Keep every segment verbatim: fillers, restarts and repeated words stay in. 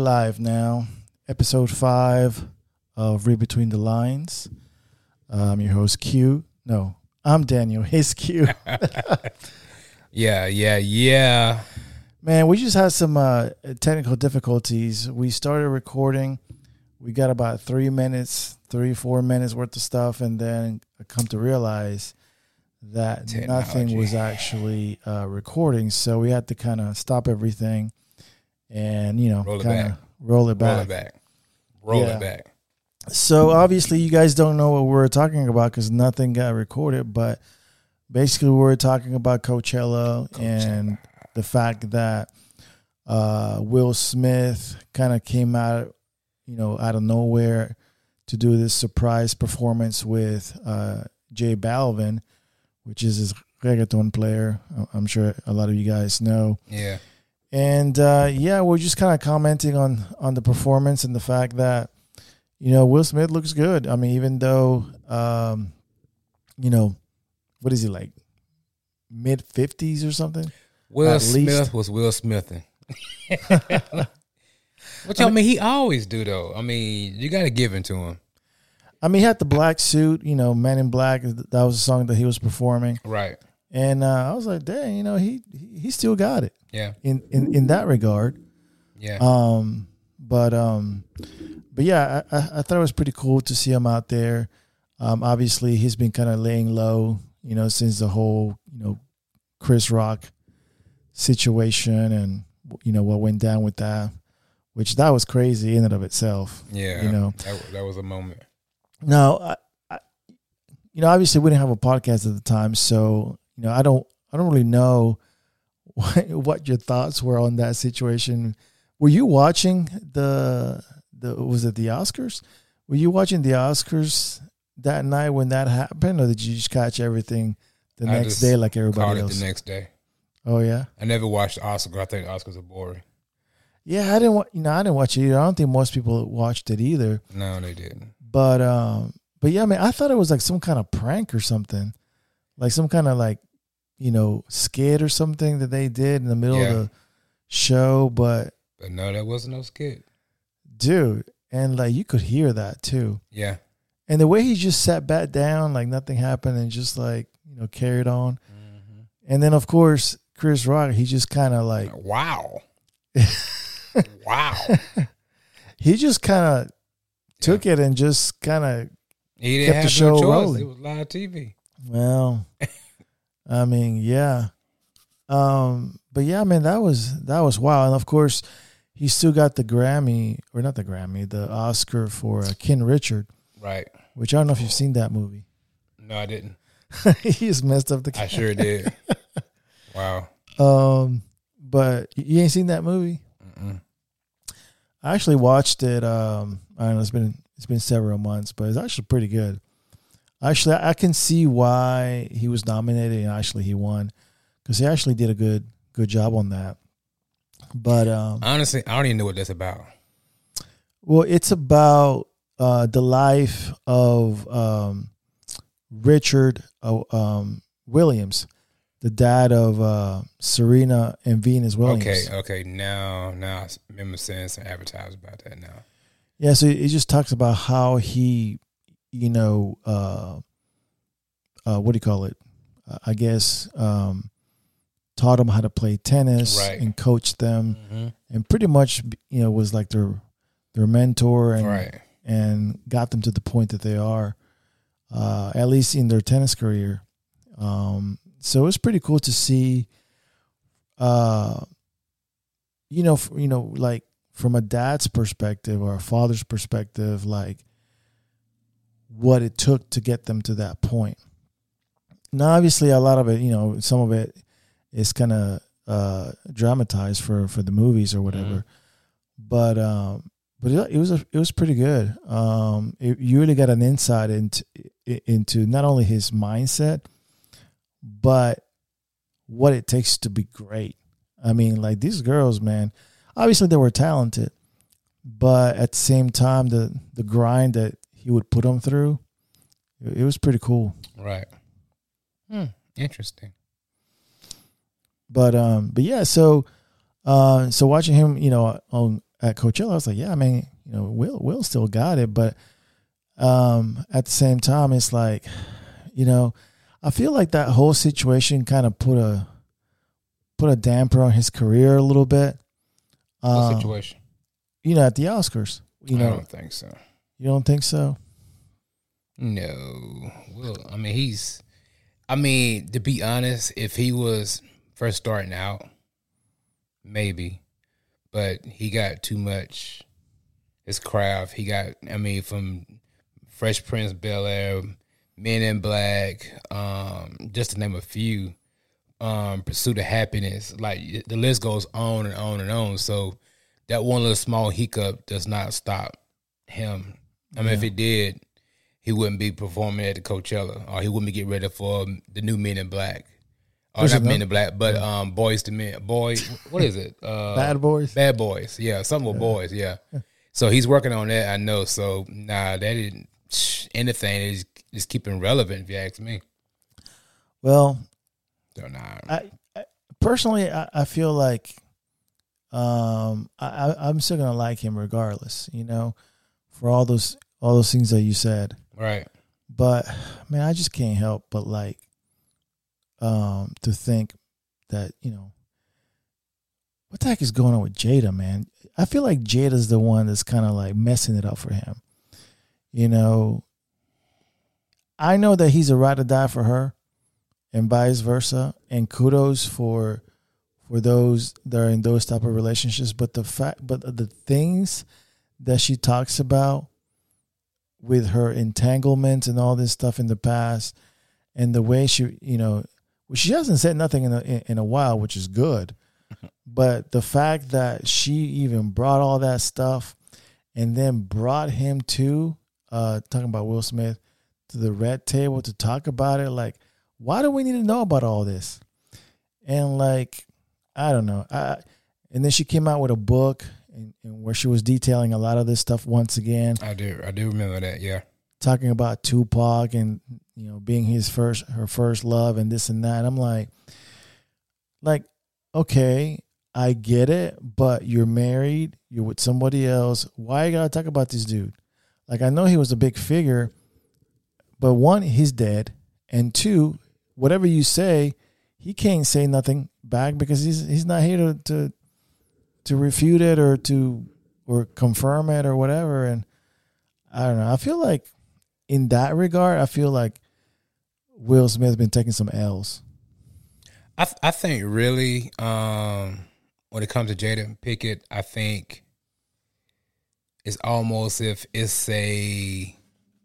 live now. Episode five of Read Between the Lines. I'm your host, Q. No, I'm Daniel. His Q. yeah, yeah, yeah. Man, we just had some uh, technical difficulties. We started recording. We got about three minutes, three, four minutes worth of stuff, and then I come to realize that Technology. nothing was actually uh, recording. So we had to kind of stop everything and, you know, kind of roll it back. Roll it back. Roll Yeah. it back. So obviously you guys don't know what we're talking about because nothing got recorded, but basically we're talking about Coachella, Coachella. and the fact that uh, Will Smith kind of came out, you know, out of nowhere to do this surprise performance with uh, J Balvin, which is his reggaeton player. I'm sure a lot of you guys know. Yeah. And uh, yeah, we're just kind of commenting on on the performance and the fact that, you know, Will Smith looks good. I mean, even though, um, you know, what is he, like mid fifties or something? Will At Smith least. was Will Smithing. Which I mean, he always do though. I mean, you got to give it to him. I mean, he had the black suit, you know, Men in Black. That was a song that he was performing. Right. And uh, I was like, dang, you know, he he he still got it. Yeah. In, in, in that regard. Yeah. Um, but um, but yeah, I, I, I thought it was pretty cool to see him out there. Um, obviously, he's been kind of laying low, you know, since the whole, you know, Chris Rock situation and, you know, what went down with that, which that was crazy in and of itself. Yeah. You know, that, that was a moment. no, I, I, you know, obviously we didn't have a podcast at the time, so, you know, I don't, I don't really know what, what your thoughts were on that situation. Were you watching the, the, was it the Oscars? Were you watching the Oscars that night when that happened, or did you just catch everything the I next just day like Caught everybody it else? the next day. Oh yeah, I never watched the Oscars. I think Oscars are boring. yeah. I didn't, wa- you know, I didn't watch it either. I don't think most people watched it either. No, they didn't. But um, but yeah, man, I thought it was like some kind of prank or something, like some kind of like, you know, skit or something that they did in the middle Yeah. of the show. But But no, that wasn't no skit. dude, and like you could hear that too. Yeah. And the way he just sat back down, like nothing happened, and just like, you know, carried on. Mm-hmm. And then of course Chris Rock, he just kind of like, Wow. Wow. he just kind of took it and just kind of, He didn't Kept have the show no choice. rolling. It was live T V. well, I mean, yeah. Um, but yeah, man, that was that was wild. And of course, he still got the Grammy, or not the Grammy, the Oscar for uh, King Richard, Right. which I don't know if you've seen that movie. No, I didn't. He just messed up the. I sure did. Wow. Um, but you ain't seen that movie? Mm-mm. I actually watched it. Um, I don't know. It's been it's been several months, but it's actually pretty good. Actually, I can see why he was nominated and actually he won, because he actually did a good good job on that. But um, Honestly, I don't even know what that's about. well, it's about uh, the life of um, Richard uh, um, Williams, the dad of uh, Serena and Venus Williams. Okay, okay. Now, now I remember seeing some advertising about that now. Yeah, so it just talks about how he, you know, uh, uh, what do you call it? Uh, I guess um, taught them how to play tennis Right. and coached them, Mm-hmm. and pretty much, you know, was like their their mentor and Right. and got them to the point that they are, uh, at least in their tennis career. Um, so it's pretty cool to see, uh, you know, f- you know, like from a dad's perspective or a father's perspective, like what it took to get them to that point. Now, obviously, a lot of it, you know, some of it is kind of uh, dramatized for, for the movies or whatever, Mm-hmm. but um, but it, it was a, it was pretty good. Um, it, you really got an insight into into not only his mindset, but what it takes to be great. I mean, like these girls, man, obviously they were talented, but at the same time, the the grind that he would put them through, it, it was pretty cool. Right. Hmm. Interesting. But um, but yeah, so uh, so watching him, you know, on at Coachella, I was like, yeah, I mean, you know, Will Will still got it, but um, at the same time, it's like, you know, I feel like that whole situation kind of put a put a damper on his career a little bit. What Um, situation? You know, at the Oscars. You know, I don't think so. you don't think so? No. Well, I mean, he's. I mean, to be honest, if he was first starting out, maybe, but he got too much. His craft. He got. I mean, from Fresh Prince, Bel Air, Men in Black, um, just to name a few. Um, Pursuit of Happiness. Like the list goes on and on and on. So that one little small hiccup does not stop him. I mean, Yeah. if it did, he wouldn't be performing at the Coachella, or he wouldn't be getting ready for the new Men in Black, or There's not another- Men in Black, but um, Boys to Men. Boy, what is it? Uh, Bad Boys? Bad Boys. Yeah, something with boys. Yeah. So he's working on that. I know. So nah, that didn't anything is is keeping relevant. If you ask me. Well, So nah. I, I personally, I, I feel like um, I, I- I'm still gonna like him regardless. You know, for all those all those things that you said. Right. But man, I just can't help but like um, to think that, you know, what the heck is going on with Jada, man? I feel like Jada's the one that's kind of like messing it up for him. You know, I know that he's a ride or die for her, and vice versa. And kudos for for those that are in those type of relationships. But the fact, but the things that she talks about with her entanglements and all this stuff in the past, and the way she, you know, well, she hasn't said nothing in a, in a while, which is good. But the fact that she even brought all that stuff and then brought him to, uh, talking about Will Smith, to the red table to talk about it, like, why do we need to know about all this? And like, I don't know. I, and then she came out with a book and, and where she was detailing a lot of this stuff once again, I do. I do remember that. Yeah. talking about Tupac and, you know, being his first, her first love and this and that. I'm like, like, okay, I get it, but you're married, you're with somebody else. Why you gotta talk about this dude? Like, I know he was a big figure, but one, he's dead, and two, whatever you say, he can't say nothing back because he's he's not here to to, to refute it or to or confirm it or whatever. And I don't know. I feel like in that regard, I feel like Will Smith's been taking some L's. I th- I think really um, when it comes to Jada Pickett, I think it's almost if it's a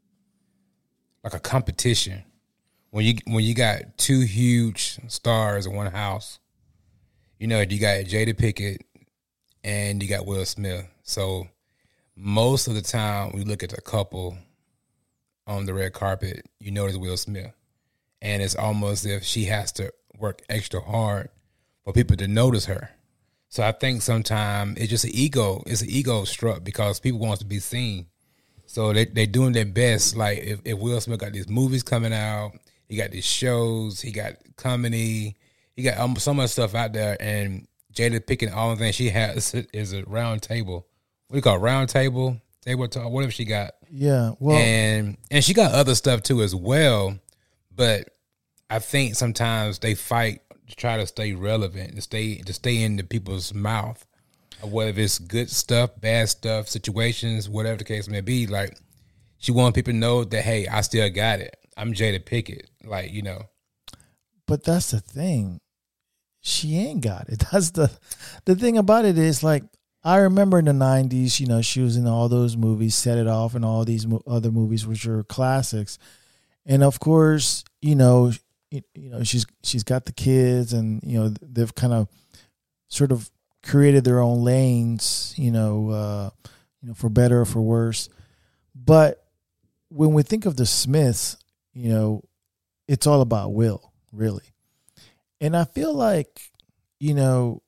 like a competition when you when you got two huge stars in one house. You know, you got Jada Pickett and you got Will Smith. So most of the time, we look at the couple on the red carpet. You notice Will Smith, and it's almost as if she has to work extra hard for people to notice her. So I think sometimes it's just an ego. It's an ego struck because people want to be seen. So they they doing their best. Like if, if Will Smith got these movies coming out, he got these shows, he got comedy, he got um, so much stuff out there. And Jada Pickett, all the thing she has is a round table. What do you call it? Round table, table talk, whatever she got. Yeah, well, and and she got other stuff too as well. But I think sometimes they fight to try to stay relevant, to stay to stay in the people's mouth, whether it's good stuff, bad stuff, situations, whatever the case may be. Like she wants people to know that, hey, I still got it. I'm Jada Pickett. Like, you know. but that's the thing. She ain't got it. That's the the thing about it is, like, I remember in the nineties, you know, she was in all those movies, Set It Off, and all these mo- other movies, which are classics. And of course, you know, you, you know, she's she's got the kids, and you know, they've kind of sort of created their own lanes, you know, uh, you know, for better or for worse. But when we think of the Smiths, you know, it's all about Will, really. And I feel like, you know,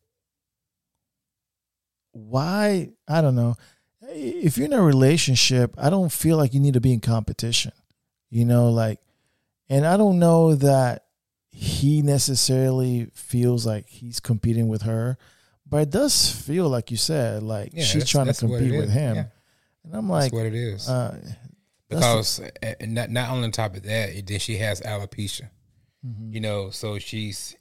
why, I don't know, if you're in a relationship, I don't feel like you need to be in competition, you know, like, and I don't know that he necessarily feels like he's competing with her, but it does feel like you said, like Yeah, she's that's- trying to that's what it compete with is. him, Yeah. and I'm That's like, what it is. uh, Because uh, not not only on top of that, then she has alopecia. mhm. You know, so she's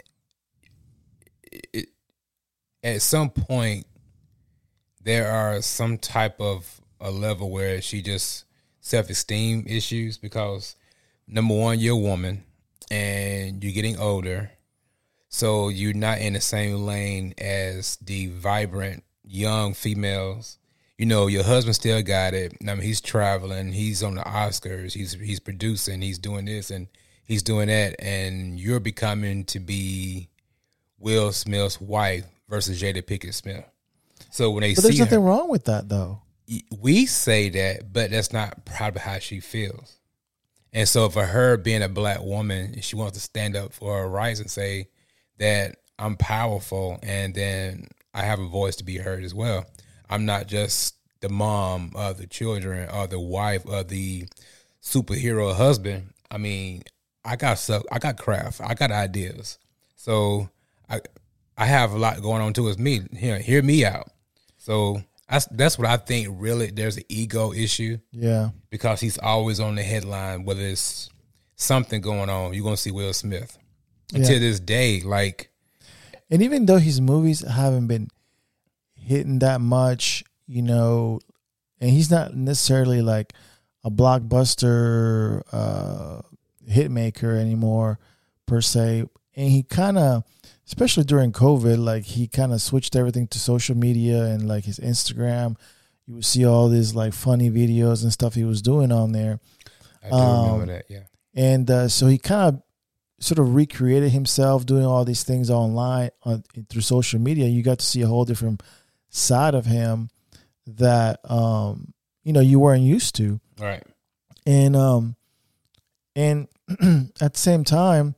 it, at some point there are some type of a level where she just self-esteem issues because number one, you're a woman and you're getting older, so you're not in the same lane as the vibrant young females. You know, your husband still got it. I mean, he's traveling, he's on the Oscars, he's he's producing, he's doing this and he's doing that, and you're becoming to be Will Smith's wife versus Jada Pinkett Smith. So when they But see there's nothing her, wrong with that, though. we say that, but that's not probably how she feels. And so for her being a black woman, she wants to stand up for her rights and say that I'm powerful and then I have a voice to be heard as well. I'm not just the mom of the children or the wife of the superhero husband. I mean, I got stuff, I got craft, I got ideas. So I I have a lot going on too. It's me. Hear, hear me out. So that's that's what I think. Really, there's an ego issue. Yeah, because he's always on the headline. Whether it's something going on, you're gonna see Will Smith. And yeah. to this day, like, And even though his movies haven't been hitting that much, you know, and he's not necessarily like a blockbuster uh, hit maker anymore per se. And he kind of, especially during COVID, like he kind of switched everything to social media and like his Instagram. You would see all these like funny videos and stuff he was doing on there. I do Um, remember that. Yeah, And uh, so he kind of sort of recreated himself doing all these things online on, through social media. You got to see a whole different side of him that, um, you know, you weren't used to. all right. And, um, and at the same time,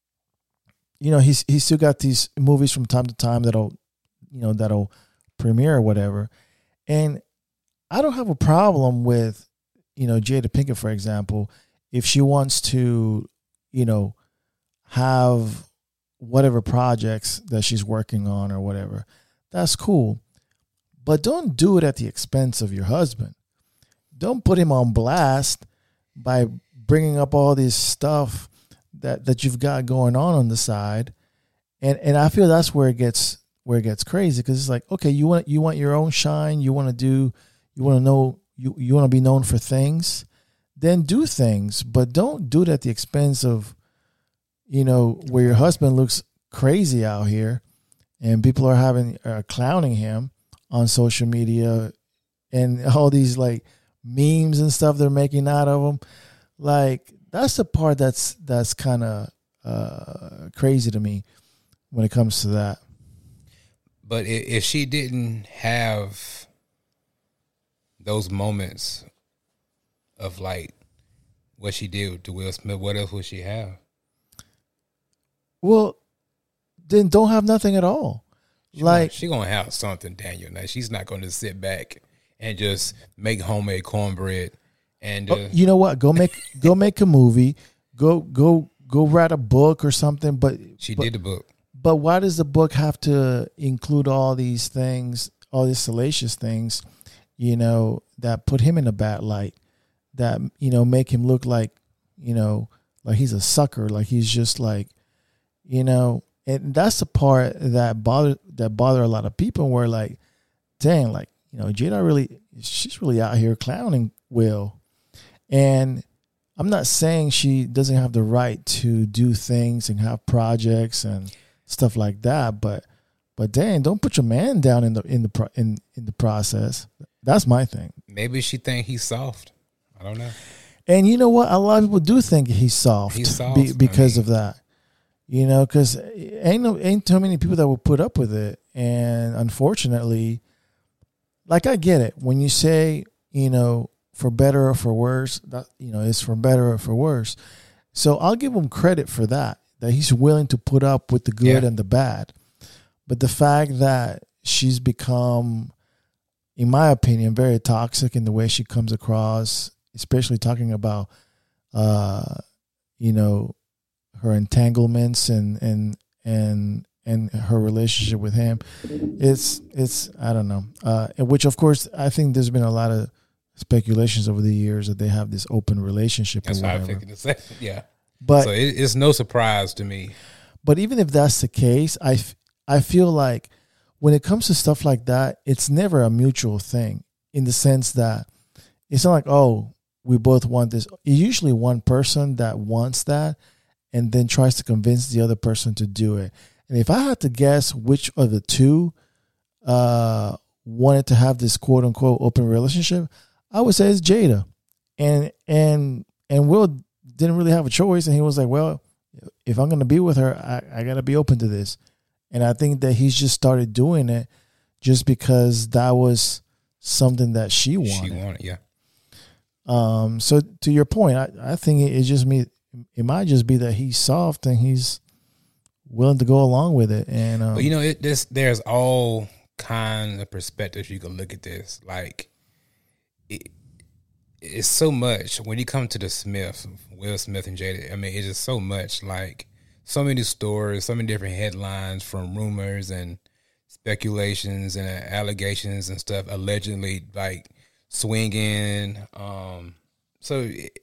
you know, he's, he's still got these movies from time to time that'll, you know, that'll premiere or whatever. And I don't have a problem with, you know, Jada Pinkett, for example, if she wants to, you know, have whatever projects that she's working on or whatever, that's cool. But don't do it at the expense of your husband. Don't put him on blast by bringing up all this stuff that, that you've got going on on the side. And and I feel that's where it gets where it gets crazy, because it's like, okay, you want you want your own shine, you want to do, you want to know, you, you want to be known for things, then do things, but don't do it at the expense of, you know, where your husband looks crazy out here and people are having uh, clowning him on social media and all these like memes and stuff they're making out of him. Like, that's the part that's that's kind of uh, crazy to me when it comes to that. But i- if she didn't have those moments of like what she did to Will Smith, what else would she have? Well, then don't have nothing at all. She Like, gonna, she gonna have something, Daniel. Now she's not gonna sit back and just make homemade cornbread and uh, oh, you know what? Go make go make a movie. Go go go write a book or something. But she but, did the book. But why does the book have to include all these things, all these salacious things, you know, that put him in a bad light, that, you know, make him look like, you know, like he's a sucker, like he's just like, you know, and that's the part that bother that bother a lot of people, where like, dang, like, you know, Jada really, she's really out here clowning Will. And I'm not saying she doesn't have the right to do things and have projects and stuff like that, but but dang, don't put your man down in the in the pro, in in the process. That's my thing. Maybe she think he's soft. I don't know. And you know what? A lot of people do think he's soft, He's soft, be, because I mean. of that. You know, because ain't no ain't too many people that will put up with it. And unfortunately, like, I get it when you say, you know, for better or for worse, that, you know, it's for better or for worse. So I'll give him credit for that, that he's willing to put up with the good Yeah. and the bad. But the fact that she's become, in my opinion, very toxic in the way she comes across, especially talking about, uh, you know, her entanglements and, and, and and her relationship with him. It's it's I don't know. Uh, which of course I think there's been a lot of speculations over the years that they have this open relationship. That's or what I whatever. figured to say. Yeah, But so it, it's no surprise to me. But even if that's the case, I, f- I feel like when it comes to stuff like that, it's never a mutual thing in the sense that it's not like, oh, we both want this. It's usually one person that wants that and then tries to convince the other person to do it. And if I had to guess which of the two uh, wanted to have this quote unquote open relationship, I would say it's Jada. And, and, and Will didn't really have a choice. And he was like, well, if I'm going to be with her, I, I got to be open to this. And I think that he's just started doing it just because that was something that she wanted. She wanted, yeah. Um. So to your point, I, I think it, it just me. It might just be that he's soft and he's willing to go along with it. And um, but you know, it, this there's all kind of perspectives you can look at this. Like, it, it's so much when you come to the Smith, Will Smith and Jada. I mean, it's just so much. Like, so many stories, so many different headlines from rumors and speculations and allegations and stuff, allegedly like swinging. Um, so,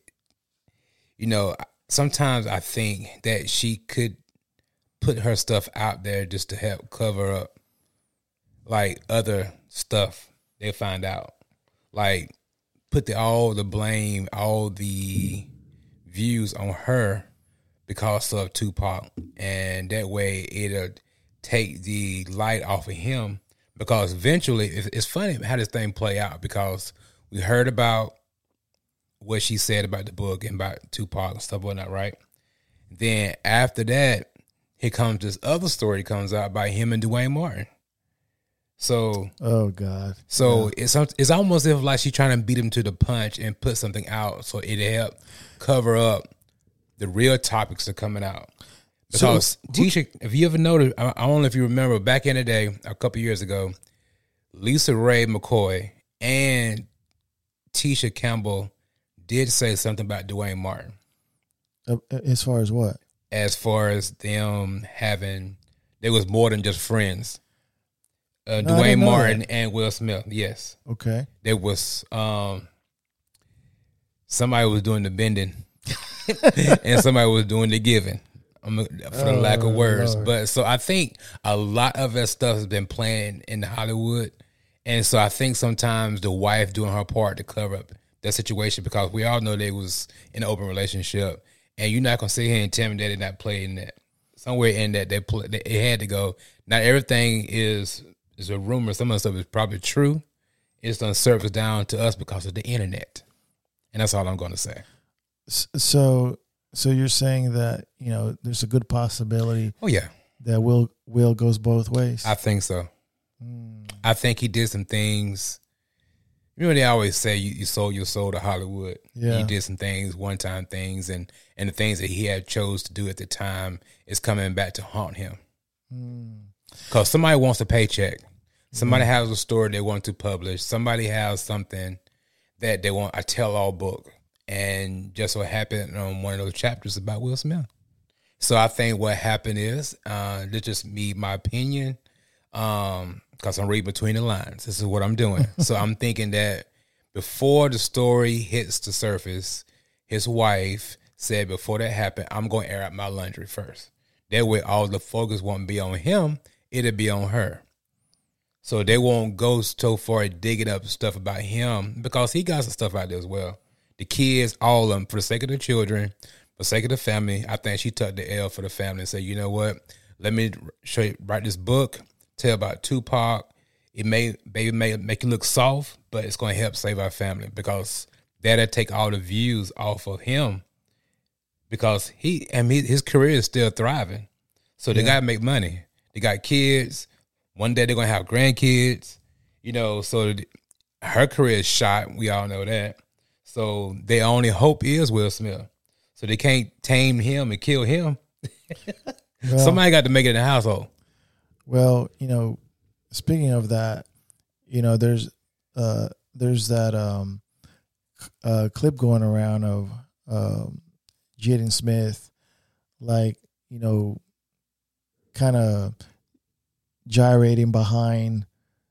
you know, sometimes I think that she could put her stuff out there just to help cover up like other stuff they find out. Like, put the, all the blame, all the views on her because of Tupac, and that way it'll take the light off of him. Because eventually, it's funny how this thing play out, because we heard about what she said about the book and about Tupac and stuff like that, right? Then after that, here comes this other story that comes out by him and Dwayne Martin. So, oh God, so yeah. it's it's almost as if like she's trying to beat him to the punch and put something out so it'll help cover up the real topics that are coming out. Because so, Tisha, if you ever noticed, I, I don't know if you remember, back in the day, a couple years ago, Lisa Ray McCoy and Tisha Campbell did say something about Dwayne Martin. Uh, as far as what? As far as them having, they was more than just friends. Uh, no, Dwayne Martin that. and Will Smith, yes. Okay. There was, um, somebody was doing the bending and somebody was doing the giving. For the oh, lack of words. Lord. But so I think a lot of that stuff has been playing in Hollywood. And so I think sometimes the wife doing her part to cover up that situation, because we all know they was in an open relationship. And you're not going to sit here and tell me that they're not playing that. Somewhere in that, they play, it had to go. Not everything is, is a rumor. Some of the stuff is probably true. It's going to surface down to us because of the internet. And that's all I'm going to say. So... So you're saying that, you know, there's a good possibility. Oh yeah, that Will Will goes both ways. I think so. Mm. I think he did some things. You know, they always say you, you sold your soul to Hollywood. Yeah, he did some things, one time things, and and the things that he had chose to do at the time is coming back to haunt him. Because mm. somebody wants a paycheck. Somebody mm. has a story they want to publish. Somebody has something that they want, a tell-all book. And just what happened on one of those chapters about Will Smith. So I think what happened is, uh, that's just me, my opinion, um, because I'm reading between the lines. This is what I'm doing. So I'm thinking that before the story hits the surface, his wife said before that happened, I'm going to air out my laundry first. That way all the focus won't be on him, it'll be on her. So they won't go so far digging up stuff about him, because he got some stuff out there as well. The kids, all of them, for the sake of the children, for the sake of the family, I think she took the L for the family and said, you know what, let me show you, write this book, tell about Tupac. It may, maybe may make it look soft, but it's going to help save our family, because that'll take all the views off of him, because he, I mean, his career is still thriving. So they yeah. got to make money. They got kids. One day they're going to have grandkids, you know, so her career is shot. We all know that. So their only hope is Will Smith. So they can't tame him and kill him. Well, somebody got to make it in the household. Well, you know, speaking of that, you know, there's uh, there's that um, uh, clip going around of um, Jaden Smith, like, you know, kind of gyrating behind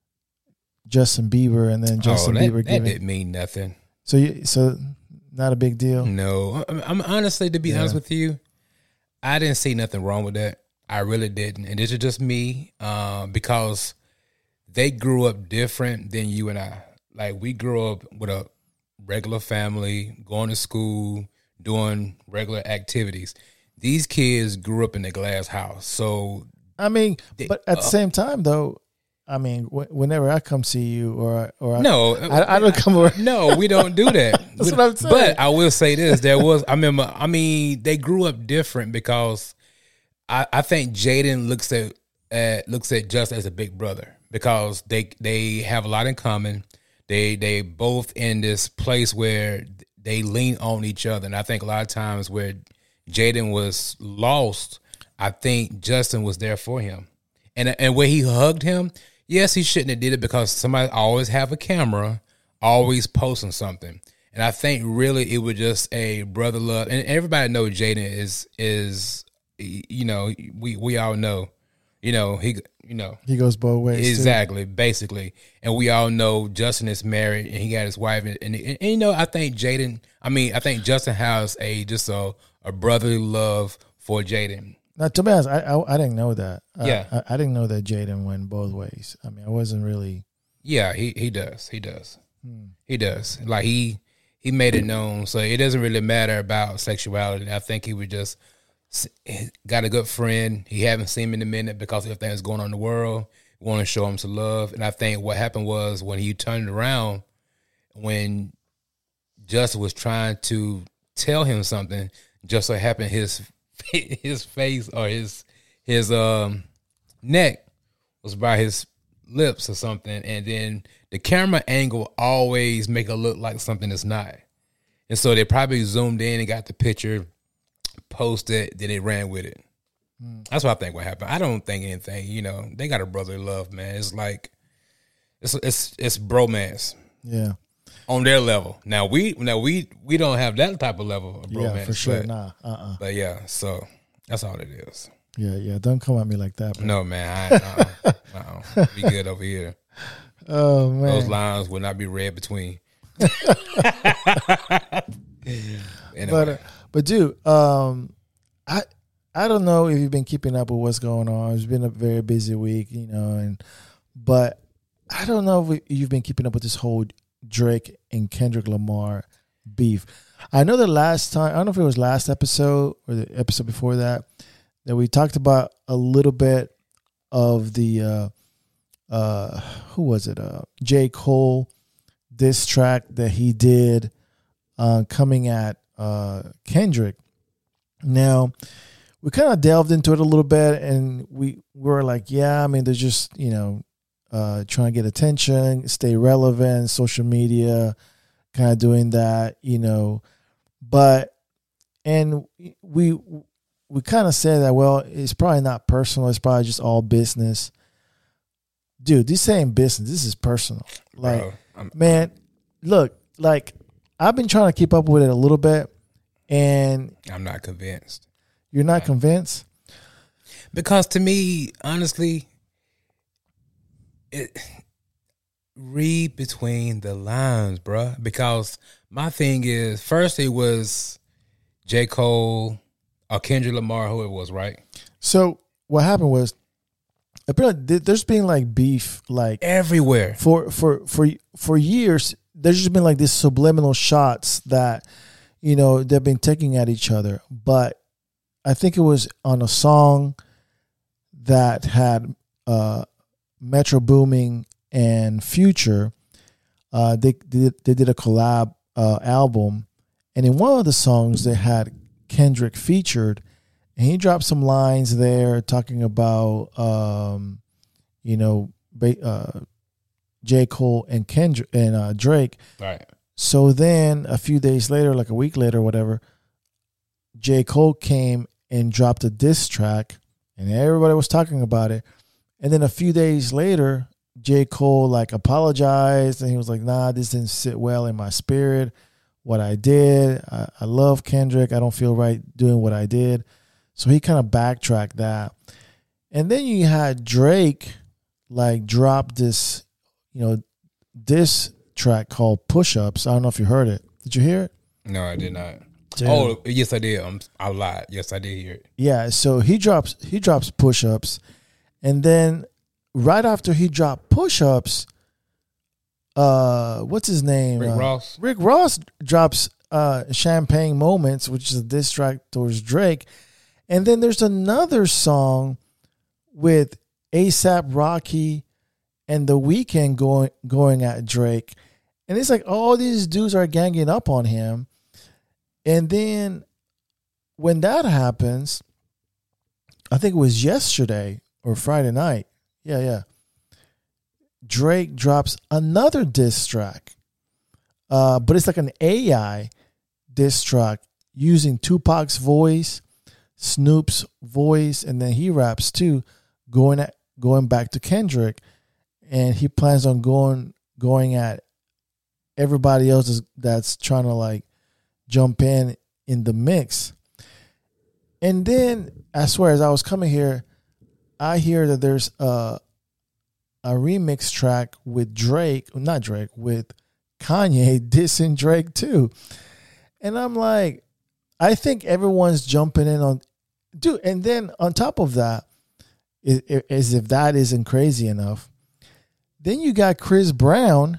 Justin Bieber, and then Justin oh, that, Bieber that giving. didn't mean nothing. So you, so not a big deal. No, I'm, I'm honestly, to be Yeah. honest with you, I didn't see nothing wrong with that. I really didn't, and this is just me, uh, because they grew up different than you and I. Like, we grew up with a regular family, going to school, doing regular activities. These kids grew up in a glass house, so I mean, they, but at uh, the same time, though, I mean, wh- whenever I come see you, or or no, I, I don't come around. No, we don't do that. That's We- what I'm saying. But I will say this: there was. I remember. I mean, they grew up different because I, I think Jaden looks at, at looks at Just as a big brother because they they have a lot in common. They they both in this place where they lean on each other, and I think a lot of times where Jaden was lost, I think Justin was there for him, and and where he hugged him. Yes, he shouldn't have did it because somebody always have a camera, always posting something. And I think really it was just a brother love. And everybody knows Jaden is, is you know, we, we all know, you know, he, you know. He goes both ways. Exactly, too. Basically. And we all know Justin is married and he got his wife. And, and, and you know, I think Jaden, I mean, I think Justin has a just a, a brotherly love for Jaden. Now, to be honest, I, I I didn't know that. Yeah, I, I didn't know that Jaden went both ways. I mean, I wasn't really. Yeah, he, he does. He does. Hmm. He does. Like he he made it known, so it doesn't really matter about sexuality. I think he would just got a good friend. He haven't seen him in a minute because of things going on in the world. Want to show him some love, and I think what happened was when he turned around, when Justin was trying to tell him something, just so happened his. His face or his his um neck was by his lips or something, and then the camera angle always make it look like something that's not. And so they probably zoomed in and got the picture, posted, then they ran with it. Mm. That's what I think what happened. I don't think anything. You know, they got a brotherly love, man. It's like it's it's it's bromance. Yeah. On their level. Now we now we we don't have that type of level of bromance. Yeah, for sure. But, nah. Uh uh But yeah, so that's all it is. Yeah, yeah. Don't come at me like that, bro. No, man. I, uh-uh, uh-uh. Be good over here. Oh man. Those lines will not be read between. Anyway. But uh, but dude, um, I I don't know if you've been keeping up with what's going on. It's been a very busy week, you know, and but I don't know if you've been keeping up with this whole Drake and Kendrick Lamar beef. I know the last time, I don't know if it was last episode or the episode before that, that we talked about a little bit of the, uh, uh, who was it? Uh, J. Cole diss track that he did uh, coming at uh, Kendrick. Now, we kind of delved into it a little bit, and we were like, yeah, I mean, they're just, you know, Uh, trying to get attention, stay relevant, social media, kind of doing that, you know. But, and we we kind of said that, well, it's probably not personal. It's probably just all business. Dude, this ain't business. This is personal. Like, Bro, I'm, man, look, like, I've been trying to keep up with it a little bit, and I'm not convinced. You're not convinced? Because to me, honestly, it, read between the lines, bruh. Because my thing is, first it was J. Cole or Kendrick Lamar, who it was, right? So what happened was, apparently there's been like beef, like everywhere for for for for years. There's just been like these subliminal shots that, you know, they've been taking at each other. But I think it was on a song that had uh, Metro Booming and Future. Uh, they, they they did a collab uh, album, and in one of the songs they had Kendrick featured, and he dropped some lines there talking about, um, you know, uh, J. Cole and Kendrick and uh, Drake. Right. So then a few days later, like a week later, or whatever, J. Cole came and dropped a diss track, and everybody was talking about it. And then a few days later, J. Cole like apologized, and he was like, "Nah, this didn't sit well in my spirit. What I did, I, I love Kendrick. I don't feel right doing what I did." So he kind of backtracked that. And then you had Drake like drop this, you know, this track called Push Ups. I don't know if you heard it. Did you hear it? No, I did not. Dude. Oh, yes, I did. I'm, I lied. Yes, I did hear it. Yeah, so he drops he drops Push Ups, and then right after he dropped Push Ups, uh, what's his name? Rick uh, Ross. Rick Ross drops uh, Champagne Moments, which is a diss track towards Drake, and then there's another song with ASAP Rocky and The Weeknd going going at Drake, and it's like all these dudes are ganging up on him. And then when that happens, I think it was yesterday or Friday night. Yeah, yeah. Drake drops another diss track. Uh, but it's like an A I diss track using Tupac's voice, Snoop's voice, and then he raps too, going at going back to Kendrick. And he plans on going going at everybody else that's trying to like jump in in the mix. And then I swear, as I was coming here, I hear that there's a a remix track with Drake, not Drake, with Kanye dissing Drake too. And I'm like, I think everyone's jumping in on, dude. And then on top of that, as if that isn't crazy enough, then you got Chris Brown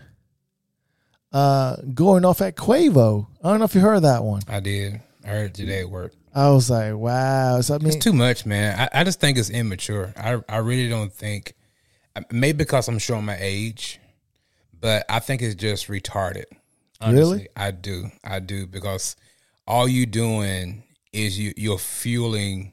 Uh, going off at Quavo. I don't know if you heard that one. I did. I heard it today at work. I was like, wow. So, I mean, it's too much, man. I, I just think it's immature. I I really don't think, maybe because I'm showing my age, but I think it's just retarded. Honestly, really? I do. I do, because all you doing is you you're fueling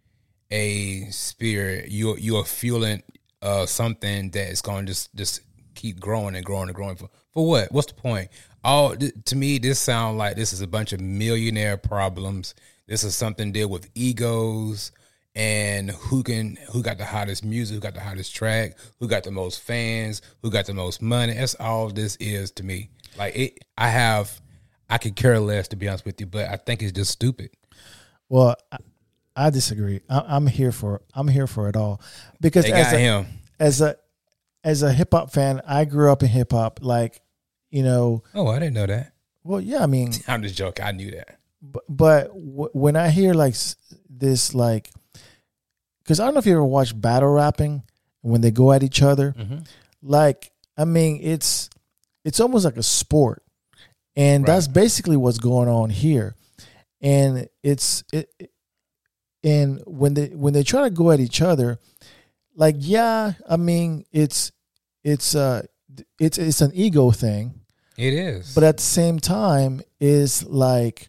a spirit. You're you're fueling uh something that is going to just just keep growing and growing and growing. For for what? What's the point? All to me, this sounds like this is a bunch of millionaire problems. This is something deal with egos and who can who got the hottest music, who got the hottest track, who got the most fans, who got the most money. That's all this is to me. Like it, I have, I could care less, to be honest with you, but I think it's just stupid. Well, I, I disagree. I, I'm here for I'm here for it all, because they as got a, him as a as a hip hop fan, I grew up in hip hop. Like, you know. Oh, I didn't know that. Well, yeah, I mean, I'm just joking. I knew that. But, but w- when I hear like this, like, because I don't know if you ever watch battle rapping when they go at each other. Mm-hmm. Like, I mean, it's it's almost like a sport, and right. That's basically what's going on here. And it's it, and when they when they try to go at each other, like, yeah, I mean, it's it's uh it's it's an ego thing. It is, but at the same time, is like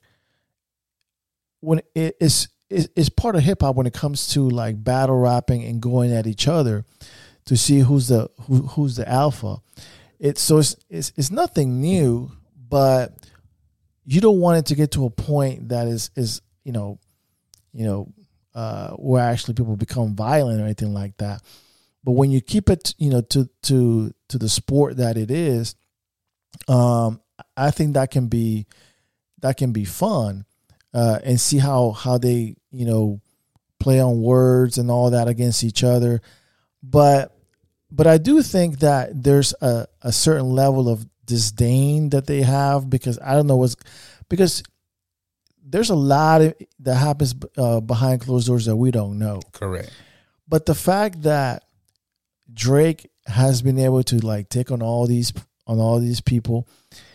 when it is is part of hip hop when it comes to like battle rapping and going at each other to see who's the who, who's the alpha. It's so it's, it's it's nothing new, but you don't want it to get to a point that is is you know you know uh, where actually people become violent or anything like that. But when you keep it you know to to to the sport that it is, um, I think that can be that can be fun. Uh, and see how, how they, you know, play on words and all that against each other. But but I do think that there's a, a certain level of disdain that they have, because I don't know what's – because there's a lot of, that happens uh, behind closed doors that we don't know. Correct. But the fact that Drake has been able to, like, take on all these on all these people,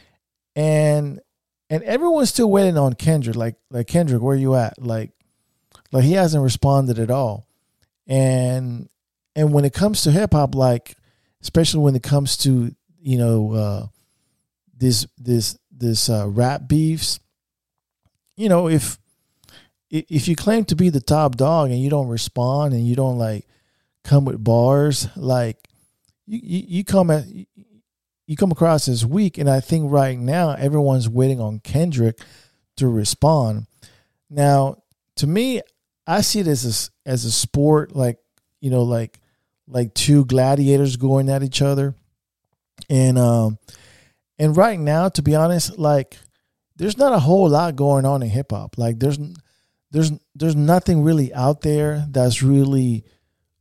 and – And everyone's still waiting on Kendrick. Like, like Kendrick, where you at? Like, like he hasn't responded at all. And and when it comes to hip hop, like, especially when it comes to you know uh, this this this uh, rap beefs, you know, if if you claim to be the top dog and you don't respond and you don't like come with bars, like you you, you come at. You come across as weak, and I think right now everyone's waiting on Kendrick to respond. Now, to me, I see this as as a sport, like you know, like like two gladiators going at each other, and um, and right now, to be honest, like there's not a whole lot going on in hip hop. Like there's there's there's nothing really out there that's really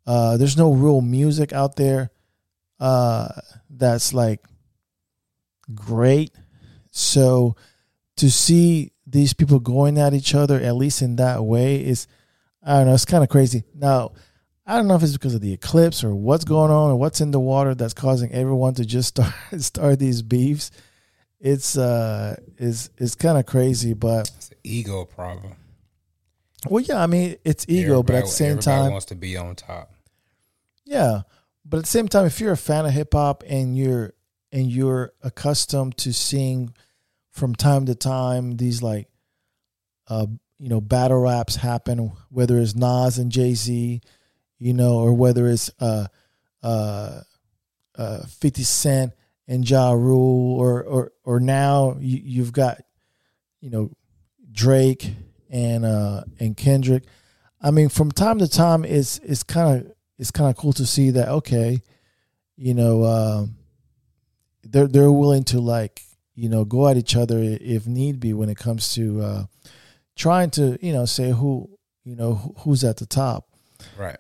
Uh, there's no real music out there uh, that's like great. So to see these people going at each other, at least in that way, is, I don't know, it's kind of crazy. Now, I don't know if it's because of the eclipse or what's going on or what's in the water that's causing everyone to just start start these beefs. It's uh, is it's kind of crazy, but it's an ego problem. Well, yeah, I mean it's ego, everybody, but at the same everybody time, wants to be on top. Yeah, but at the same time, if you're a fan of hip hop and you're and you're accustomed to seeing from time to time these like, uh, you know, battle raps happen, whether it's Nas and Jay-Z, you know, or whether it's uh, uh, uh, fifty Cent and Ja Rule, or or or now you, you've got, you know, Drake and uh, and Kendrick. I mean, from time to time, it's it's kind of it's kind of cool to see that. Okay, you know, uh, they're they're willing to like, you know, go at each other if need be when it comes to uh, trying to, you know, say who, you know, who's at the top. Right.